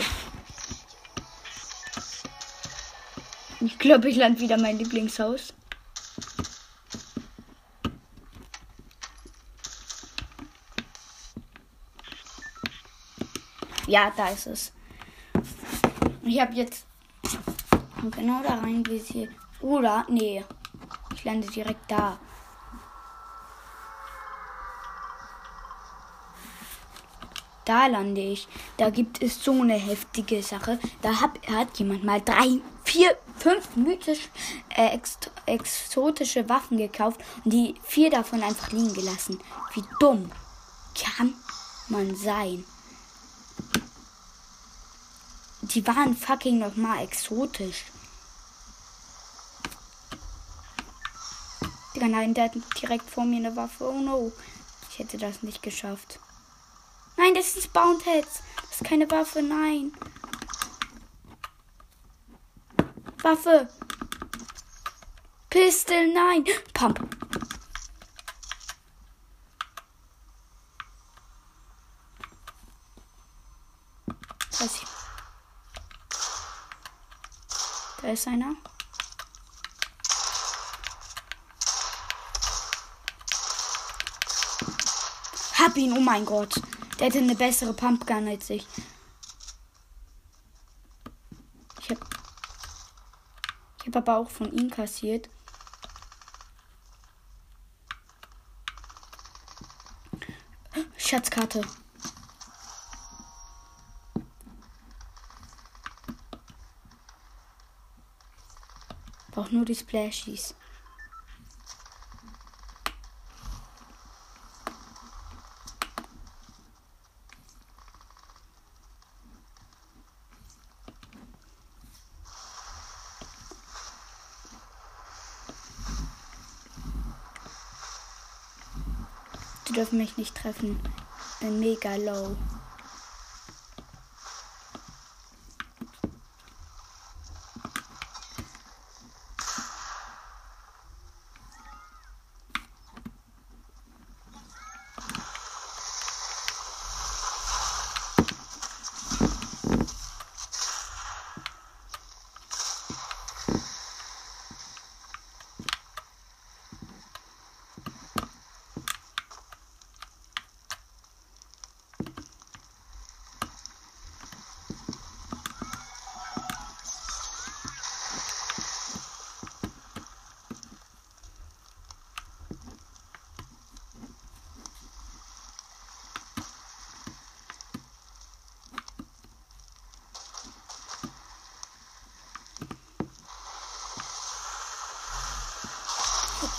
Ich glaube, ich lande wieder mein Lieblingshaus. Ja, da ist es. Ich habe jetzt genau da rein visiert. Oder, nee, ich lande direkt da. Da lande ich. Da gibt es so eine heftige Sache. Da hat jemand mal 3, 4, 5 mythisch exotische Waffen gekauft und die 4 davon einfach liegen gelassen. Wie dumm kann man sein? Die waren fucking nochmal exotisch. Digga, nein, der hat direkt vor mir eine Waffe. Oh no. Ich hätte das nicht geschafft. Nein, das ist Boundheads. Das ist keine Waffe, nein. Waffe. Pistol, nein. Pump. Da ist einer. Hab ihn, oh mein Gott. Der hätte eine bessere Pumpgun als ich. Ich hab aber auch von ihm kassiert. Schatzkarte. Brauch nur die Splashies. Die dürfen mich nicht treffen. Bin mega low.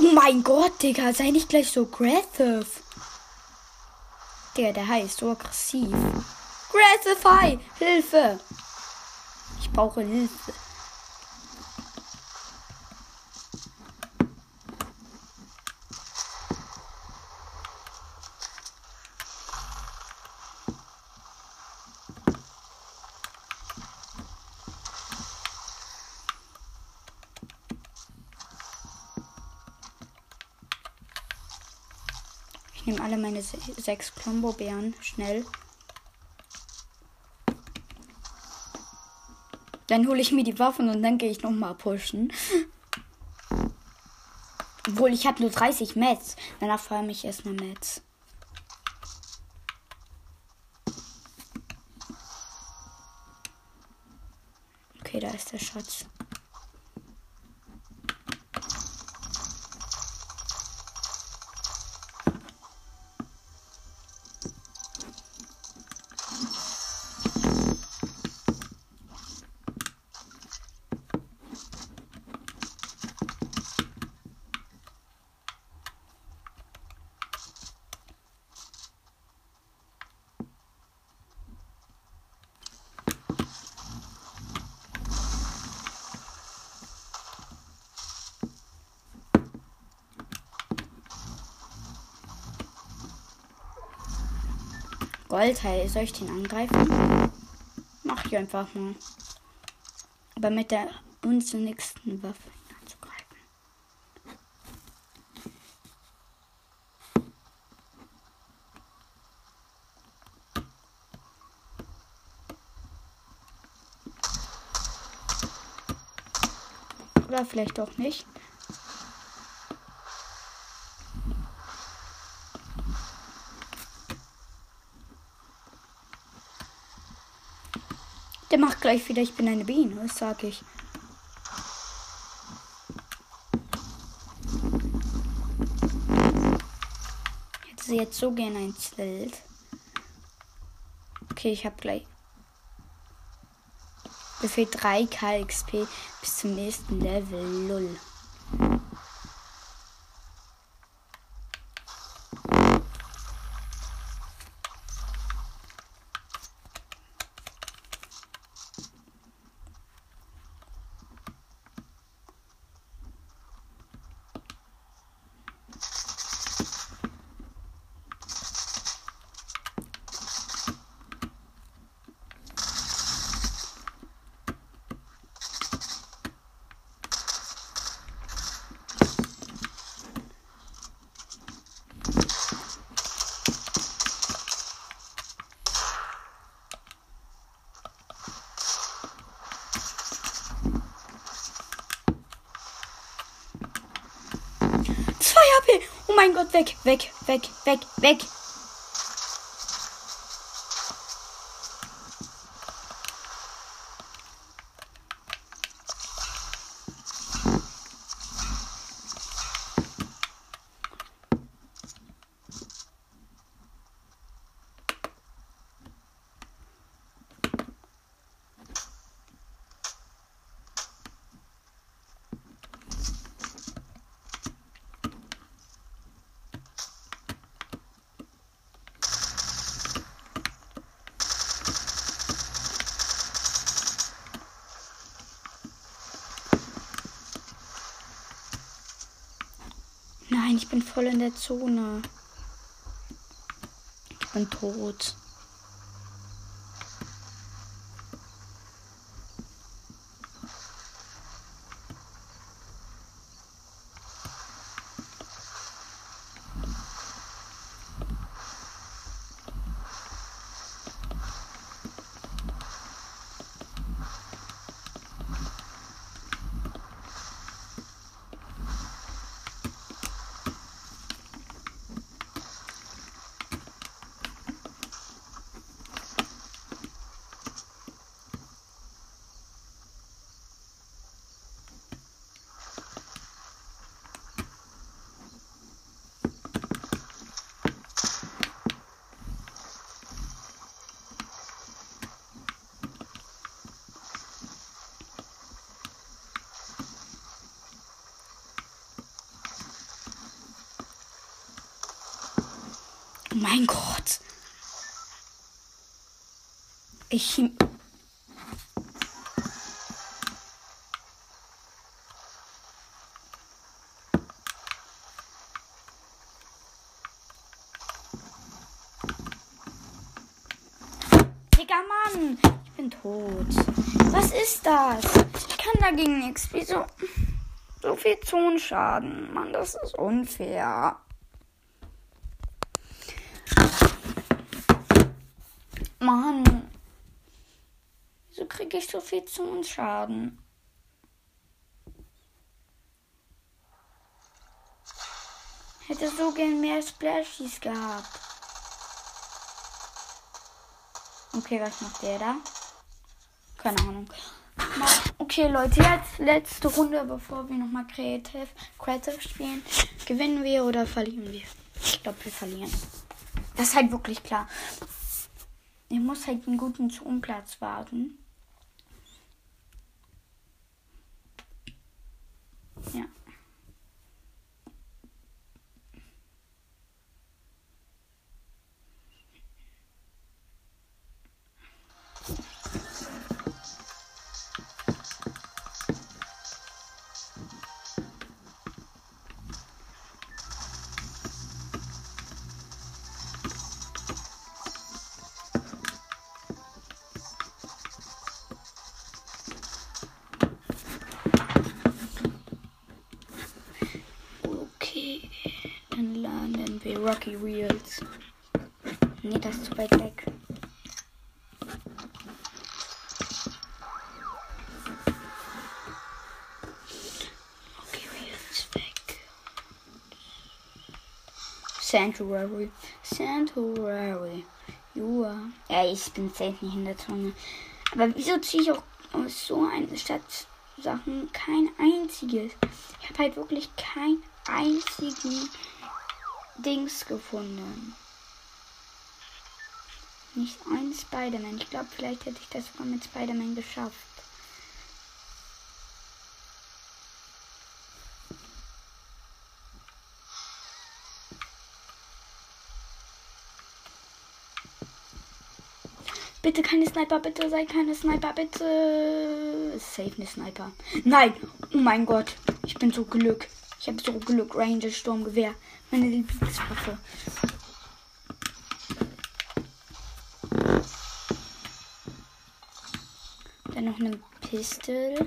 Oh mein Gott, Digga, sei nicht gleich so aggressive. Digga, der Hai ist so aggressiv. Aggressive Hai, Hilfe. Ich brauche Hilfe. Ich nehme alle meine 6 Klombo-Beeren schnell. Dann hole ich mir die Waffen und dann gehe ich nochmal pushen. Obwohl, ich habe nur 30 Mets. Danach fahre ich erstmal Mets. Okay, da ist der Schatz. Goldteil, soll ich den angreifen? Mach ich einfach mal. Aber mit der unsinnigsten Waffe anzugreifen. Oder vielleicht auch nicht. Der macht gleich wieder, ich bin eine Biene, das sag ich. Ich hätte sie jetzt so gerne ein Zelt. Okay, ich habe gleich. Mir fehlt 3k XP bis zum nächsten Level. Lull. Oh mein Gott, weg, weg, weg, weg, weg. Nein, ich bin voll in der Zone. Ich bin tot. mein Gott. Digga, Mann. Ich bin tot. Was ist das? Ich kann dagegen nichts. Wieso? So viel Zonenschaden. Mann, das ist unfair. Mann. Wieso kriege ich so viel Zonenschaden? Hätte so gern mehr Splashies gehabt. Okay, was macht der da? Keine Ahnung. Okay, Leute, jetzt letzte Runde, bevor wir nochmal Creative spielen. Gewinnen wir oder verlieren wir? Ich glaube, wir verlieren. Das ist halt wirklich klar. Ich muss halt einen guten Zonenplatz warten. Ja. Dann landen wir Rocky Wheels. Nee, das ist zu weit weg. Rocky Wheels weg. Sanctuary. Ja, ich bin safe nicht in der Zone. Aber wieso ziehe ich auch aus so einer Stadt Sachen kein einziges? Ich habe halt wirklich kein einzigen Dings gefunden. Nicht ein Spider-Man. Ich glaube, vielleicht hätte ich das sogar mit Spider-Man geschafft. Bitte keine Sniper, bitte sei keine Sniper, bitte. Safe eine Sniper. Nein! Oh mein Gott. Ich bin so Glück. Ich habe so Glück. Ranger Sturmgewehr. Meine Lieblingswaffe. Dann noch eine Pistole.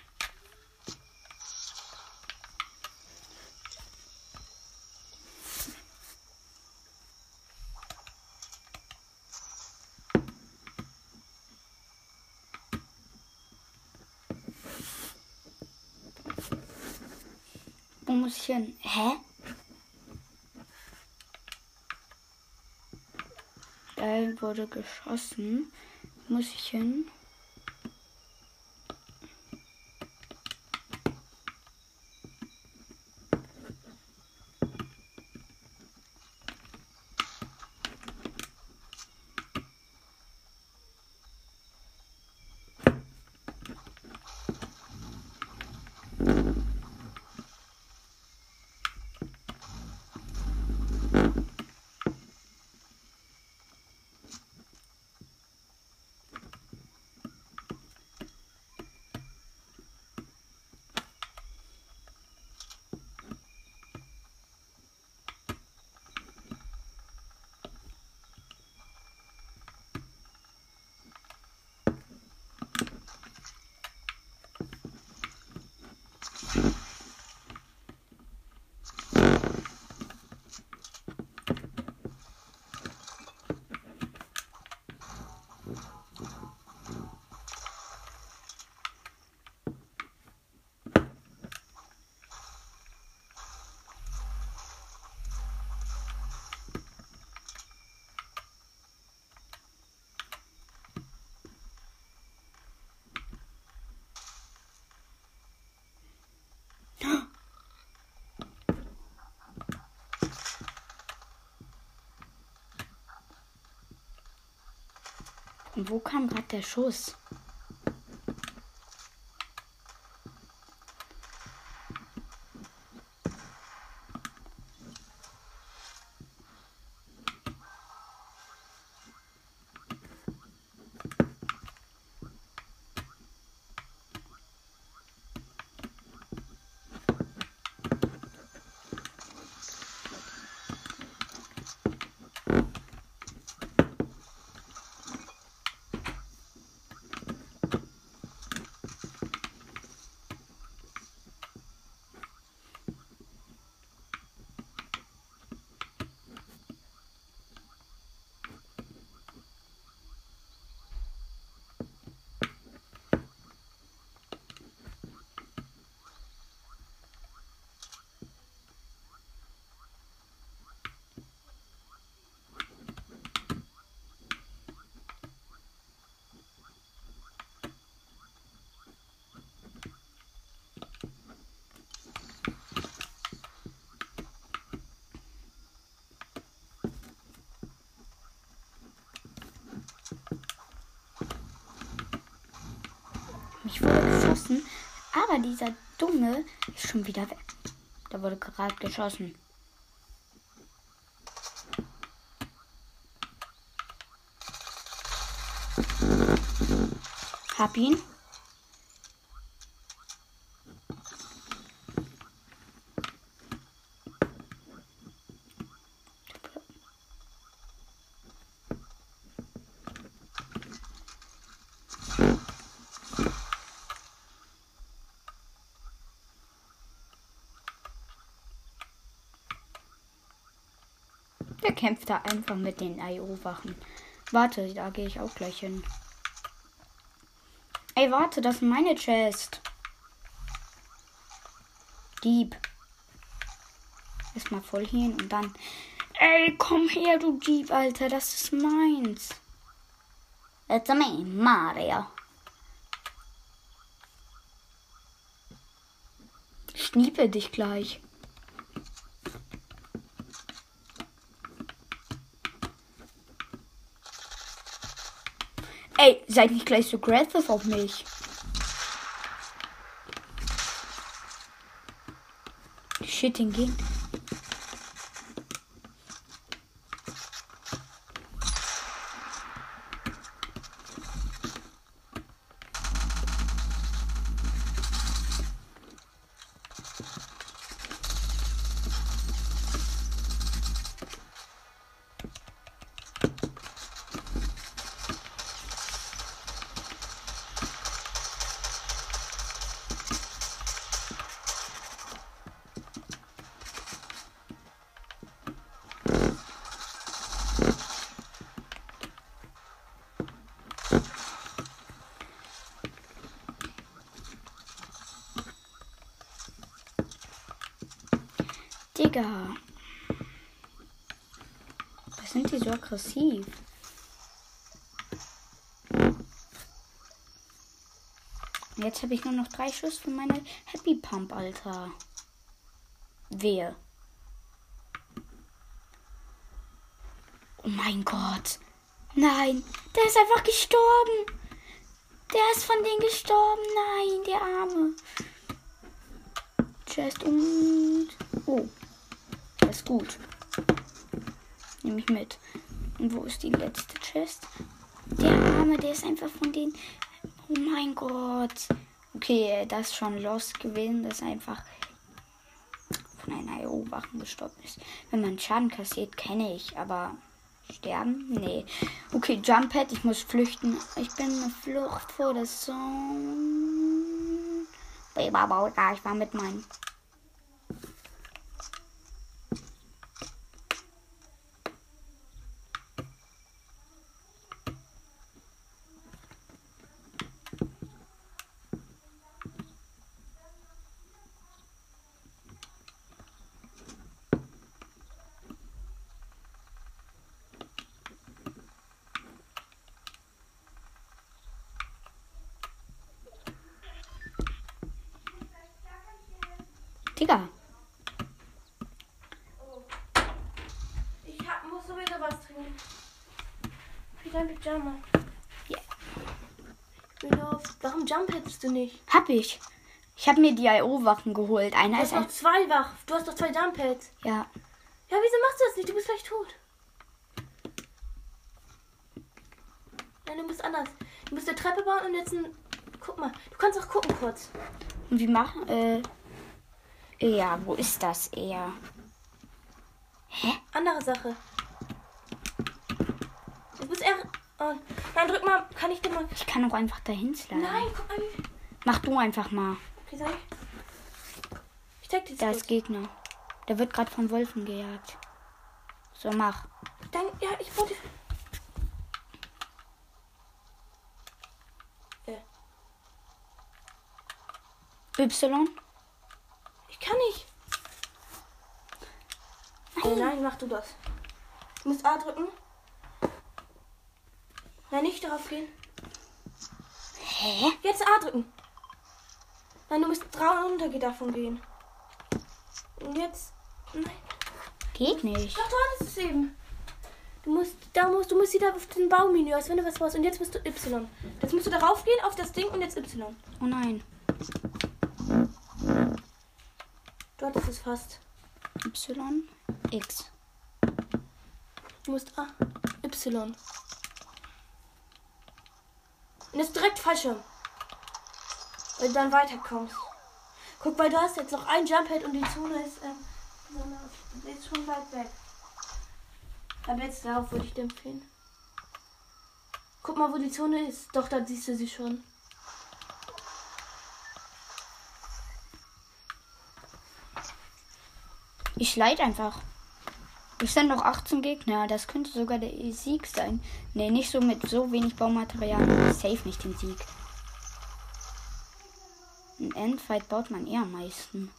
Wo muss ich hin? Hä? Da wurde geschossen. Wo muss ich hin? Und wo kam gerade der Schuss? Mich wurde geschossen. Aber dieser Dumme ist schon wieder weg. Da wurde gerade geschossen. Hab ihn. Der kämpft da einfach mit den IO-Wachen. Warte, da gehe ich auch gleich hin. Ey, warte, das ist meine Chest. Dieb. Erstmal voll hin und dann... Ey, komm her, du Dieb, Alter, das ist meins. It's me, Mario. Ich schniepe dich gleich. Ey, seid nicht gleich so aggressive auf mich. Shit, den ging. Digga. Was sind die so aggressiv? Jetzt habe ich nur noch 3 Schuss für meine Happy Pump, Alter. Wehe. Oh mein Gott. Nein, der ist einfach gestorben. Der ist von denen gestorben. Nein, der Arme. Chest und... Oh. Das ist gut. Nehme ich mit. Und wo ist die letzte Chest? Der Arme, der ist einfach von denen... Oh mein Gott. Okay, das ist schon lost gewesen. Das ist einfach von einer IO-Wachen gestorben ist. Wenn man Schaden kassiert, kenne ich. Aber sterben? Nee. Okay, Jump Pad. Ich muss flüchten. Ich bin eine Flucht vor der Zone. Ich war mit meinen... Digga. Ich muss sowieso was trinken. Wie dein Pyjama. Ja. Warum Jump hättest du nicht? Hab ich. Ich habe mir die IO-Wachen geholt. Einer Du ist hast noch 2 wach. Du hast doch 2 Jump Pads. Ja. Ja, wieso machst du das nicht? Du bist gleich tot. Nein, du musst anders. Du musst eine Treppe bauen und jetzt ein... Guck mal. Du kannst auch gucken kurz. Und wie machen? Ja, wo ist das eher? Hä? Andere Sache. Du bist eher... Oh. Nein, drück mal. Kann ich dir mal... Ich kann auch einfach dahin sliden. Nein, guck mal. Mach du einfach mal. Okay, sag ich. Ich zeig dir das. Da ist Gegner. Der wird gerade von Wölfen gejagt. So, mach. Dann, ja, ich wollte... Y? Ich kann nicht. Nein, mach du das. Du musst A drücken. Nein, nicht darauf gehen. Hä? Jetzt A drücken. Nein, du musst runter davon gehen. Und jetzt... Nein. Geht nicht. Doch, du hattest es eben. Du musst wieder auf den Baumenü, als wenn du was brauchst. Und jetzt musst du Y. Jetzt musst du darauf gehen, auf das Ding und jetzt Y. Oh nein. Du hattest es fast. Y, X. Du musst Y. Und jetzt direkt Fallschirm. Weil du dann weiterkommst. Guck, weil du hast jetzt noch ein Jump-Head und die Zone ist schon weit weg. Aber jetzt darauf würde ich dir empfehlen. Guck mal, wo die Zone ist. Doch, da siehst du sie schon. Ich leid einfach. Es sind noch 18 Gegner. Das könnte sogar der Sieg sein. Nee, nicht so mit so wenig Baumaterial. Safe nicht den Sieg. Ein Endfight baut man eher am meisten.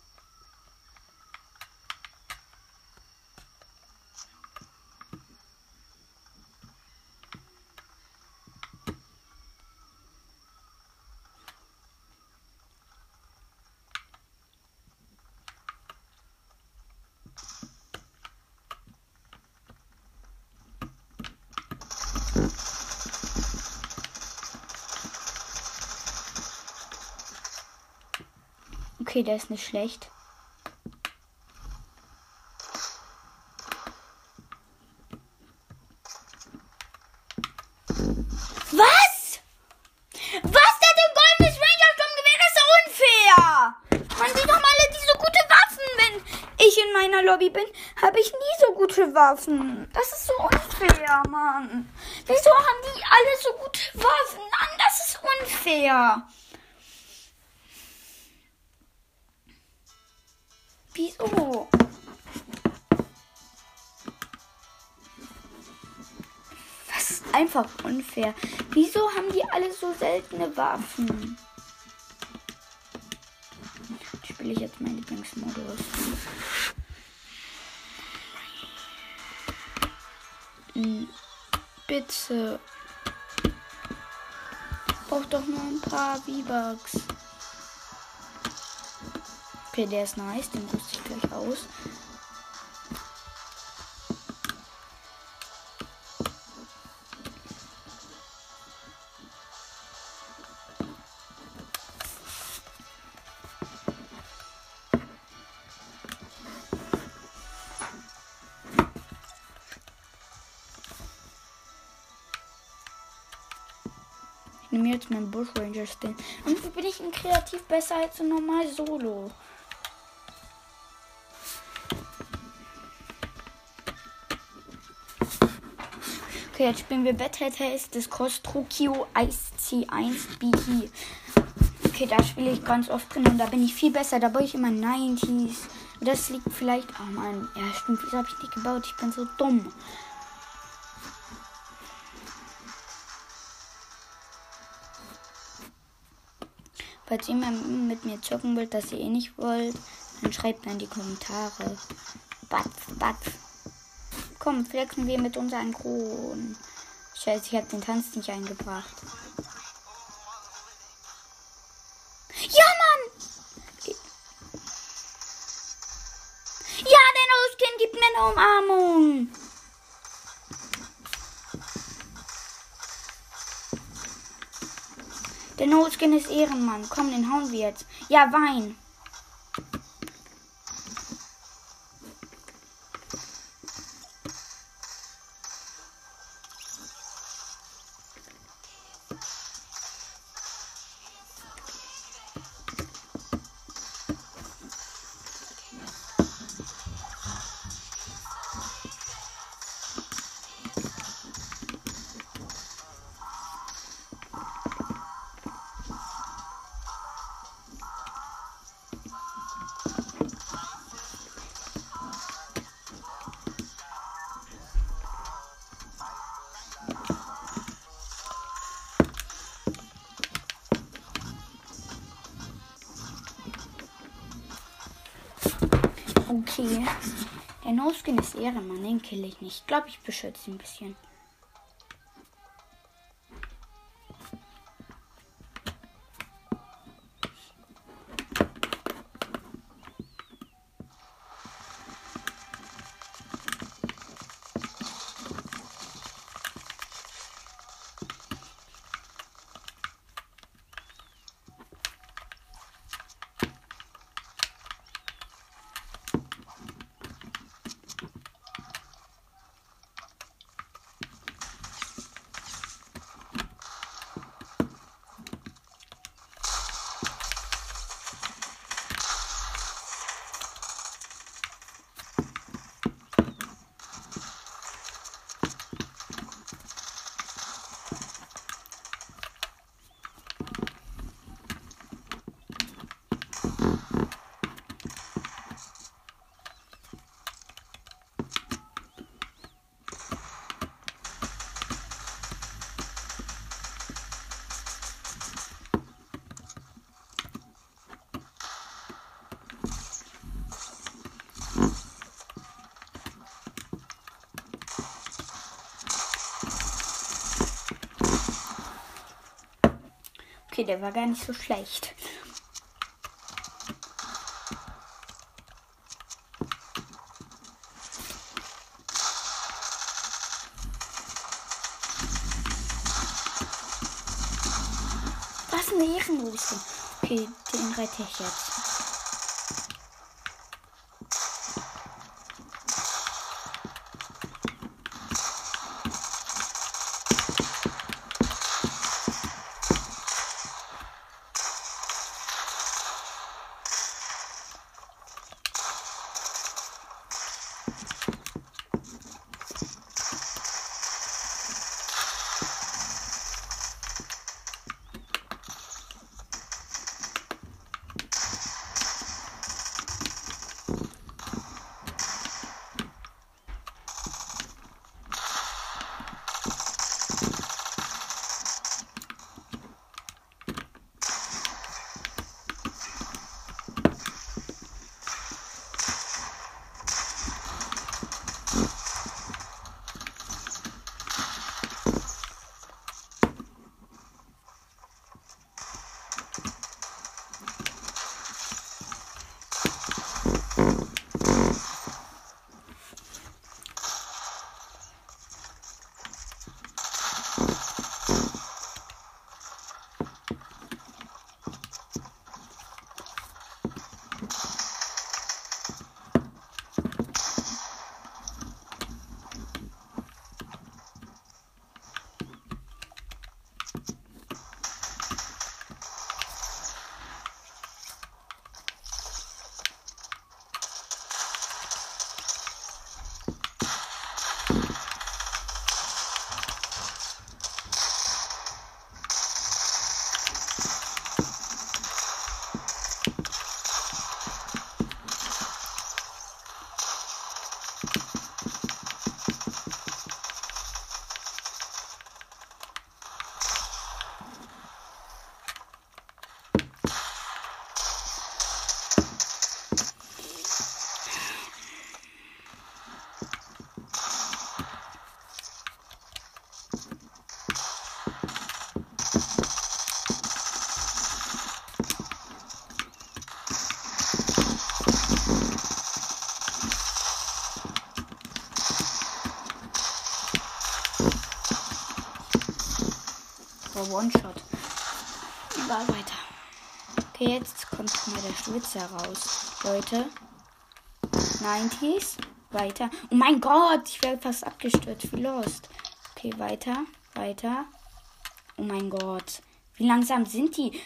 Okay, der ist nicht schlecht. Was? Was? Der hat den Golden Ranger schon gewählt? Das ist ja unfair. Man sieht doch mal alle, die so gute Waffen. Wenn ich in meiner Lobby bin, habe ich nie so gute Waffen. Das ist so unfair, Mann. Wieso haben die alle so gute Waffen? Mann, das ist unfair. Wieso? Das ist einfach unfair. Wieso haben die alle so seltene Waffen? Spiele ich jetzt meinen Lieblingsmodus. Bitte. Ich brauche doch nur ein paar V-Bucks. Okay, der ist nice, den rüste ich gleich aus. Ich nehme jetzt meinen Bush Ranger Skin. Und wie bin ich in kreativ besser als so normal Solo? Okay, jetzt spielen wir Battle Test des Kostrukio Ice C1 BT. Okay, da spiele ich ganz oft drin und da bin ich viel besser. Da baue ich immer 90s. Das liegt vielleicht... Oh Mann, ja stimmt, wieso habe ich nicht gebaut? Ich bin so dumm. Falls jemand mit mir zocken will, das ihr eh nicht wollt, dann schreibt mir in die Kommentare. Batz. Komm, flexen wir mit unseren Kronen. Scheiße, ich habe den Tanz nicht eingebracht. Ja, Mann! Ja, der No-Skin gibt mir eine Umarmung. Der No-Skin ist Ehrenmann. Komm, den hauen wir jetzt. Ja, Wein. Okay. Der No-Skin ist Ehrenmann, den kill ich nicht. Ich glaube, ich beschütze ihn ein bisschen. Okay, der war gar nicht so schlecht. Was ein Ehrenlosen. Okay, den rette ich jetzt. One-Shot. Egal, weiter. Okay, jetzt kommt mal der Schwitzer raus. Leute. 90s. Weiter. Oh mein Gott, ich werde fast abgestürzt. Wie lost. Okay, weiter. Weiter. Oh mein Gott. Wie langsam sind die?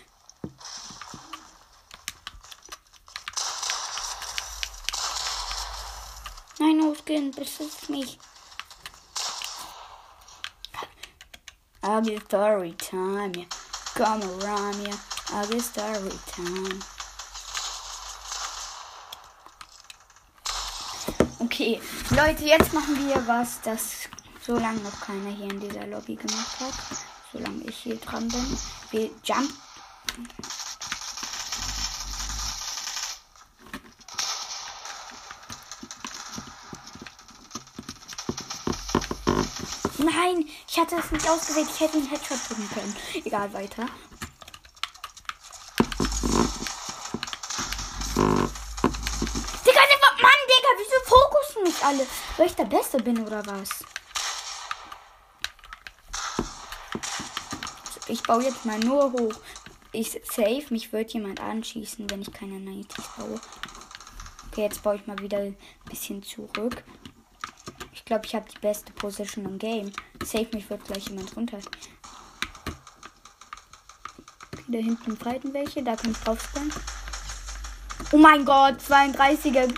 Nein, Oskin, besitzt mich. I'll get story time, yeah. Come around, yeah. I'll get story time. Okay, Leute, jetzt machen wir was, das so lange noch keiner hier in dieser Lobby gemacht hat. Solange ich hier dran bin. Wir jumpen. Nein, ich hatte es nicht ausgewählt. Ich hätte einen Headshot drücken können. Egal, weiter. Digga, Mann, Digga, wieso fokussen mich alle? Weil ich der Beste bin oder was? Ich baue jetzt mal nur hoch. Ich safe, mich wird jemand anschießen, wenn ich keine 90s baue. Okay, jetzt baue ich mal wieder ein bisschen zurück. Ich glaube, ich habe die beste Position im Game. Safe, mich wird gleich jemand runter. Okay, da hinten fighten welche. Da kann ich drauf springen. Oh mein Gott, 32er.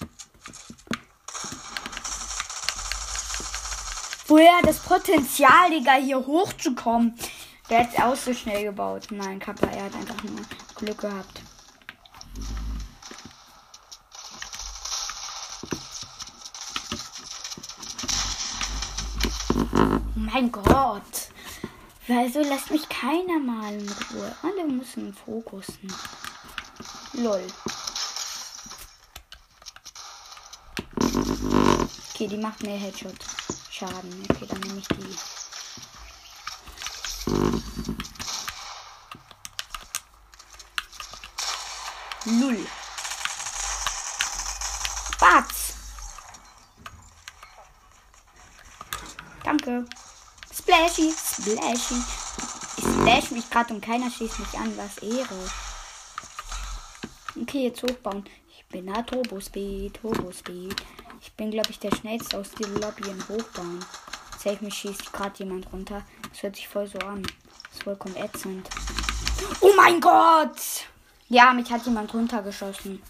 Woher das Potenzial, Digga, hier hochzukommen? Der hat es auch so schnell gebaut. Nein, Kappa, er hat einfach nur Glück gehabt. Mein Gott. Also lässt mich keiner mal in Ruhe. Alle müssen fokussen. Lol. Okay, die macht mehr Headshot. Schaden. Okay, dann nehme ich die. Null. Batz. Danke. Splashy. Splashy. Ich splash mich gerade und keiner schießt mich an. Was Ehre. Okay, jetzt hochbauen. Ich bin da Turbo Speed. Ich bin, glaube ich, der schnellste aus der Lobby im Hochbauen. Safe mich schießt gerade jemand runter. Das hört sich voll so an. Das ist vollkommen ätzend. Oh mein Gott! Ja, mich hat jemand runtergeschossen.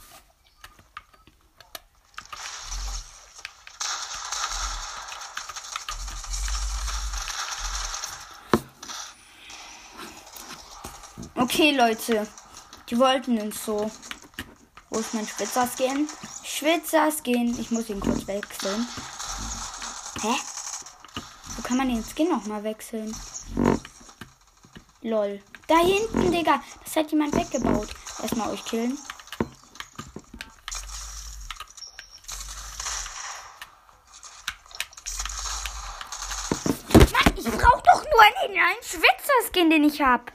Okay, Leute. Die wollten uns so. Wo ist mein Schwitzer-Skin? Schwitzer-Skin. Ich muss ihn kurz wechseln. Hä? Wo kann man den Skin nochmal wechseln? Lol. Da hinten, Digga. Das hat jemand weggebaut. Erstmal euch killen. Mann, ich brauche doch nur einen Schwitzer-Skin, den ich hab.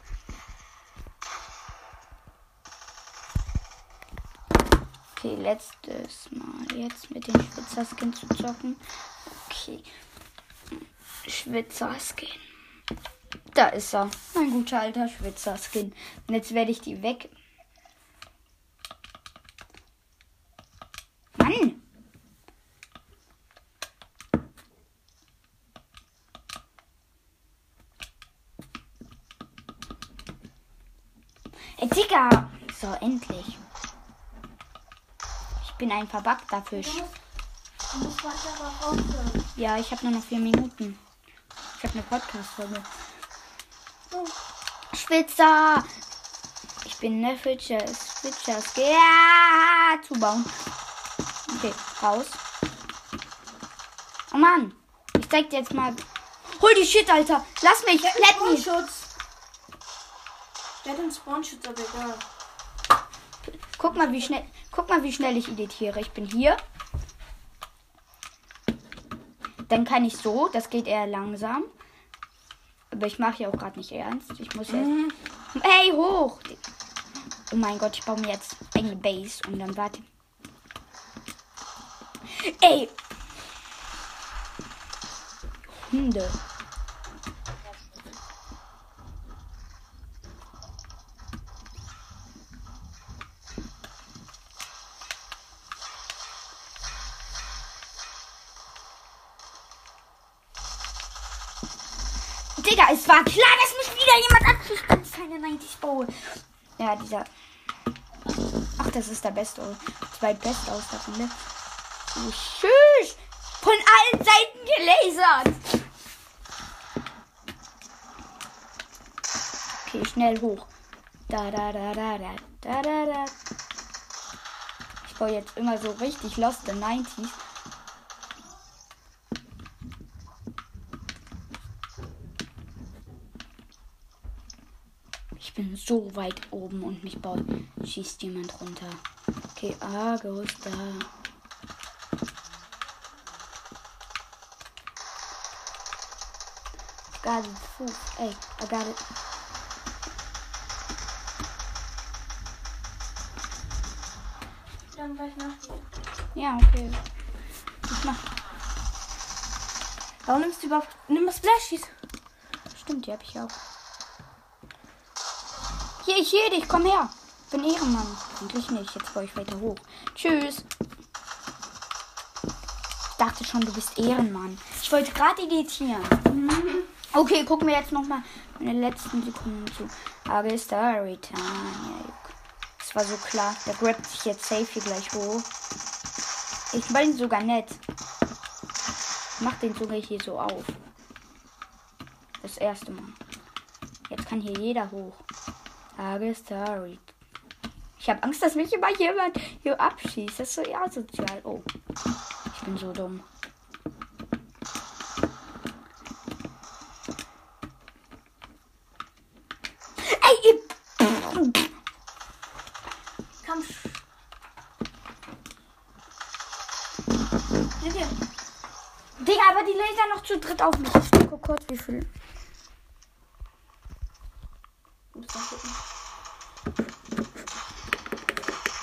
Okay, letztes Mal jetzt mit dem Schwitzer-Skin zu zocken. Okay. Schwitzer-Skin. Da ist er. Mein guter alter Schwitzer-Skin. Und jetzt werde ich die weg. Mann! Ey, Digga! So, endlich. Ich bin ein verbuggter Fisch. Du musst weiter aber aufhören. Ja, ich habe nur noch 4 Minuten. Ich habe eine Podcast-Folge. Schwitzer! Ich bin der Fischers. Ja, zubauen. Okay, raus. Oh Mann. Ich zeig dir jetzt mal. Hol die Shit, Alter. Lass mich. Let me. Spawnschutz. Der hat einen Spawnschutz, aber egal. Guck mal, wie schnell ich editiere. Ich bin hier. Dann kann ich so. Das geht eher langsam. Aber ich mache ja auch gerade nicht ernst. Ich muss jetzt. Hey, hoch! Oh mein Gott, ich baue mir jetzt eine Base und dann warte. Ey! Hunde. Digga, es war klar, dass mich wieder jemand abschießt, wenn ich keine 90s baue. Ja, dieser. Ach, das ist der beste. Zweitbeste aus der Runde. Oh, tschüss! Von allen Seiten gelasert! Okay, schnell hoch. Da. Ich baue jetzt immer so richtig Lost in 90s. Ich bin so weit oben und mich schießt jemand runter. Okay, Argus da. Got it. Ey, I got it. Dann gleich nach dir. Ja, okay. Ich mach. Warum nimmst du überhaupt. Nimm mal Splashies. Stimmt, die hab ich auch. Hier, ich sehe dich, komm her. Ich bin Ehrenmann. Eigentlich nicht, jetzt baue ich weiter hoch. Tschüss. Ich dachte schon, du bist Ehrenmann. Ich wollte gerade editieren. Okay, gucken wir jetzt nochmal meine letzten Sekunden zu. Agista Return. Ja, das war so klar. Der grabt sich jetzt safe hier gleich hoch. Ich bin sogar nett. Ich mach den sogar hier so auf. Das erste Mal. Jetzt kann hier jeder hoch. Agista. Ich habe Angst, dass mich immer jemand hier abschießt. Das ist so asozial. Oh. Ich bin so dumm. Ey, Komm. Digga, aber die Laser noch zu dritt auf mich. Ich gucke kurz, wie viel. Du musst mal gucken.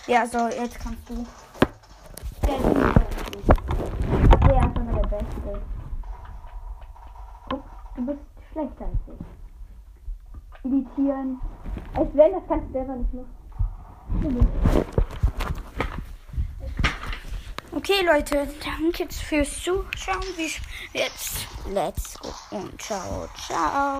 Ja, so, jetzt kannst du. Der ist einfach nur der Beste. Guck, du bist schlechter als ich. Editieren. Als wenn, das kannst du selber nicht machen. Okay, Leute, danke fürs Zuschauen. Jetzt let's go und ciao, ciao.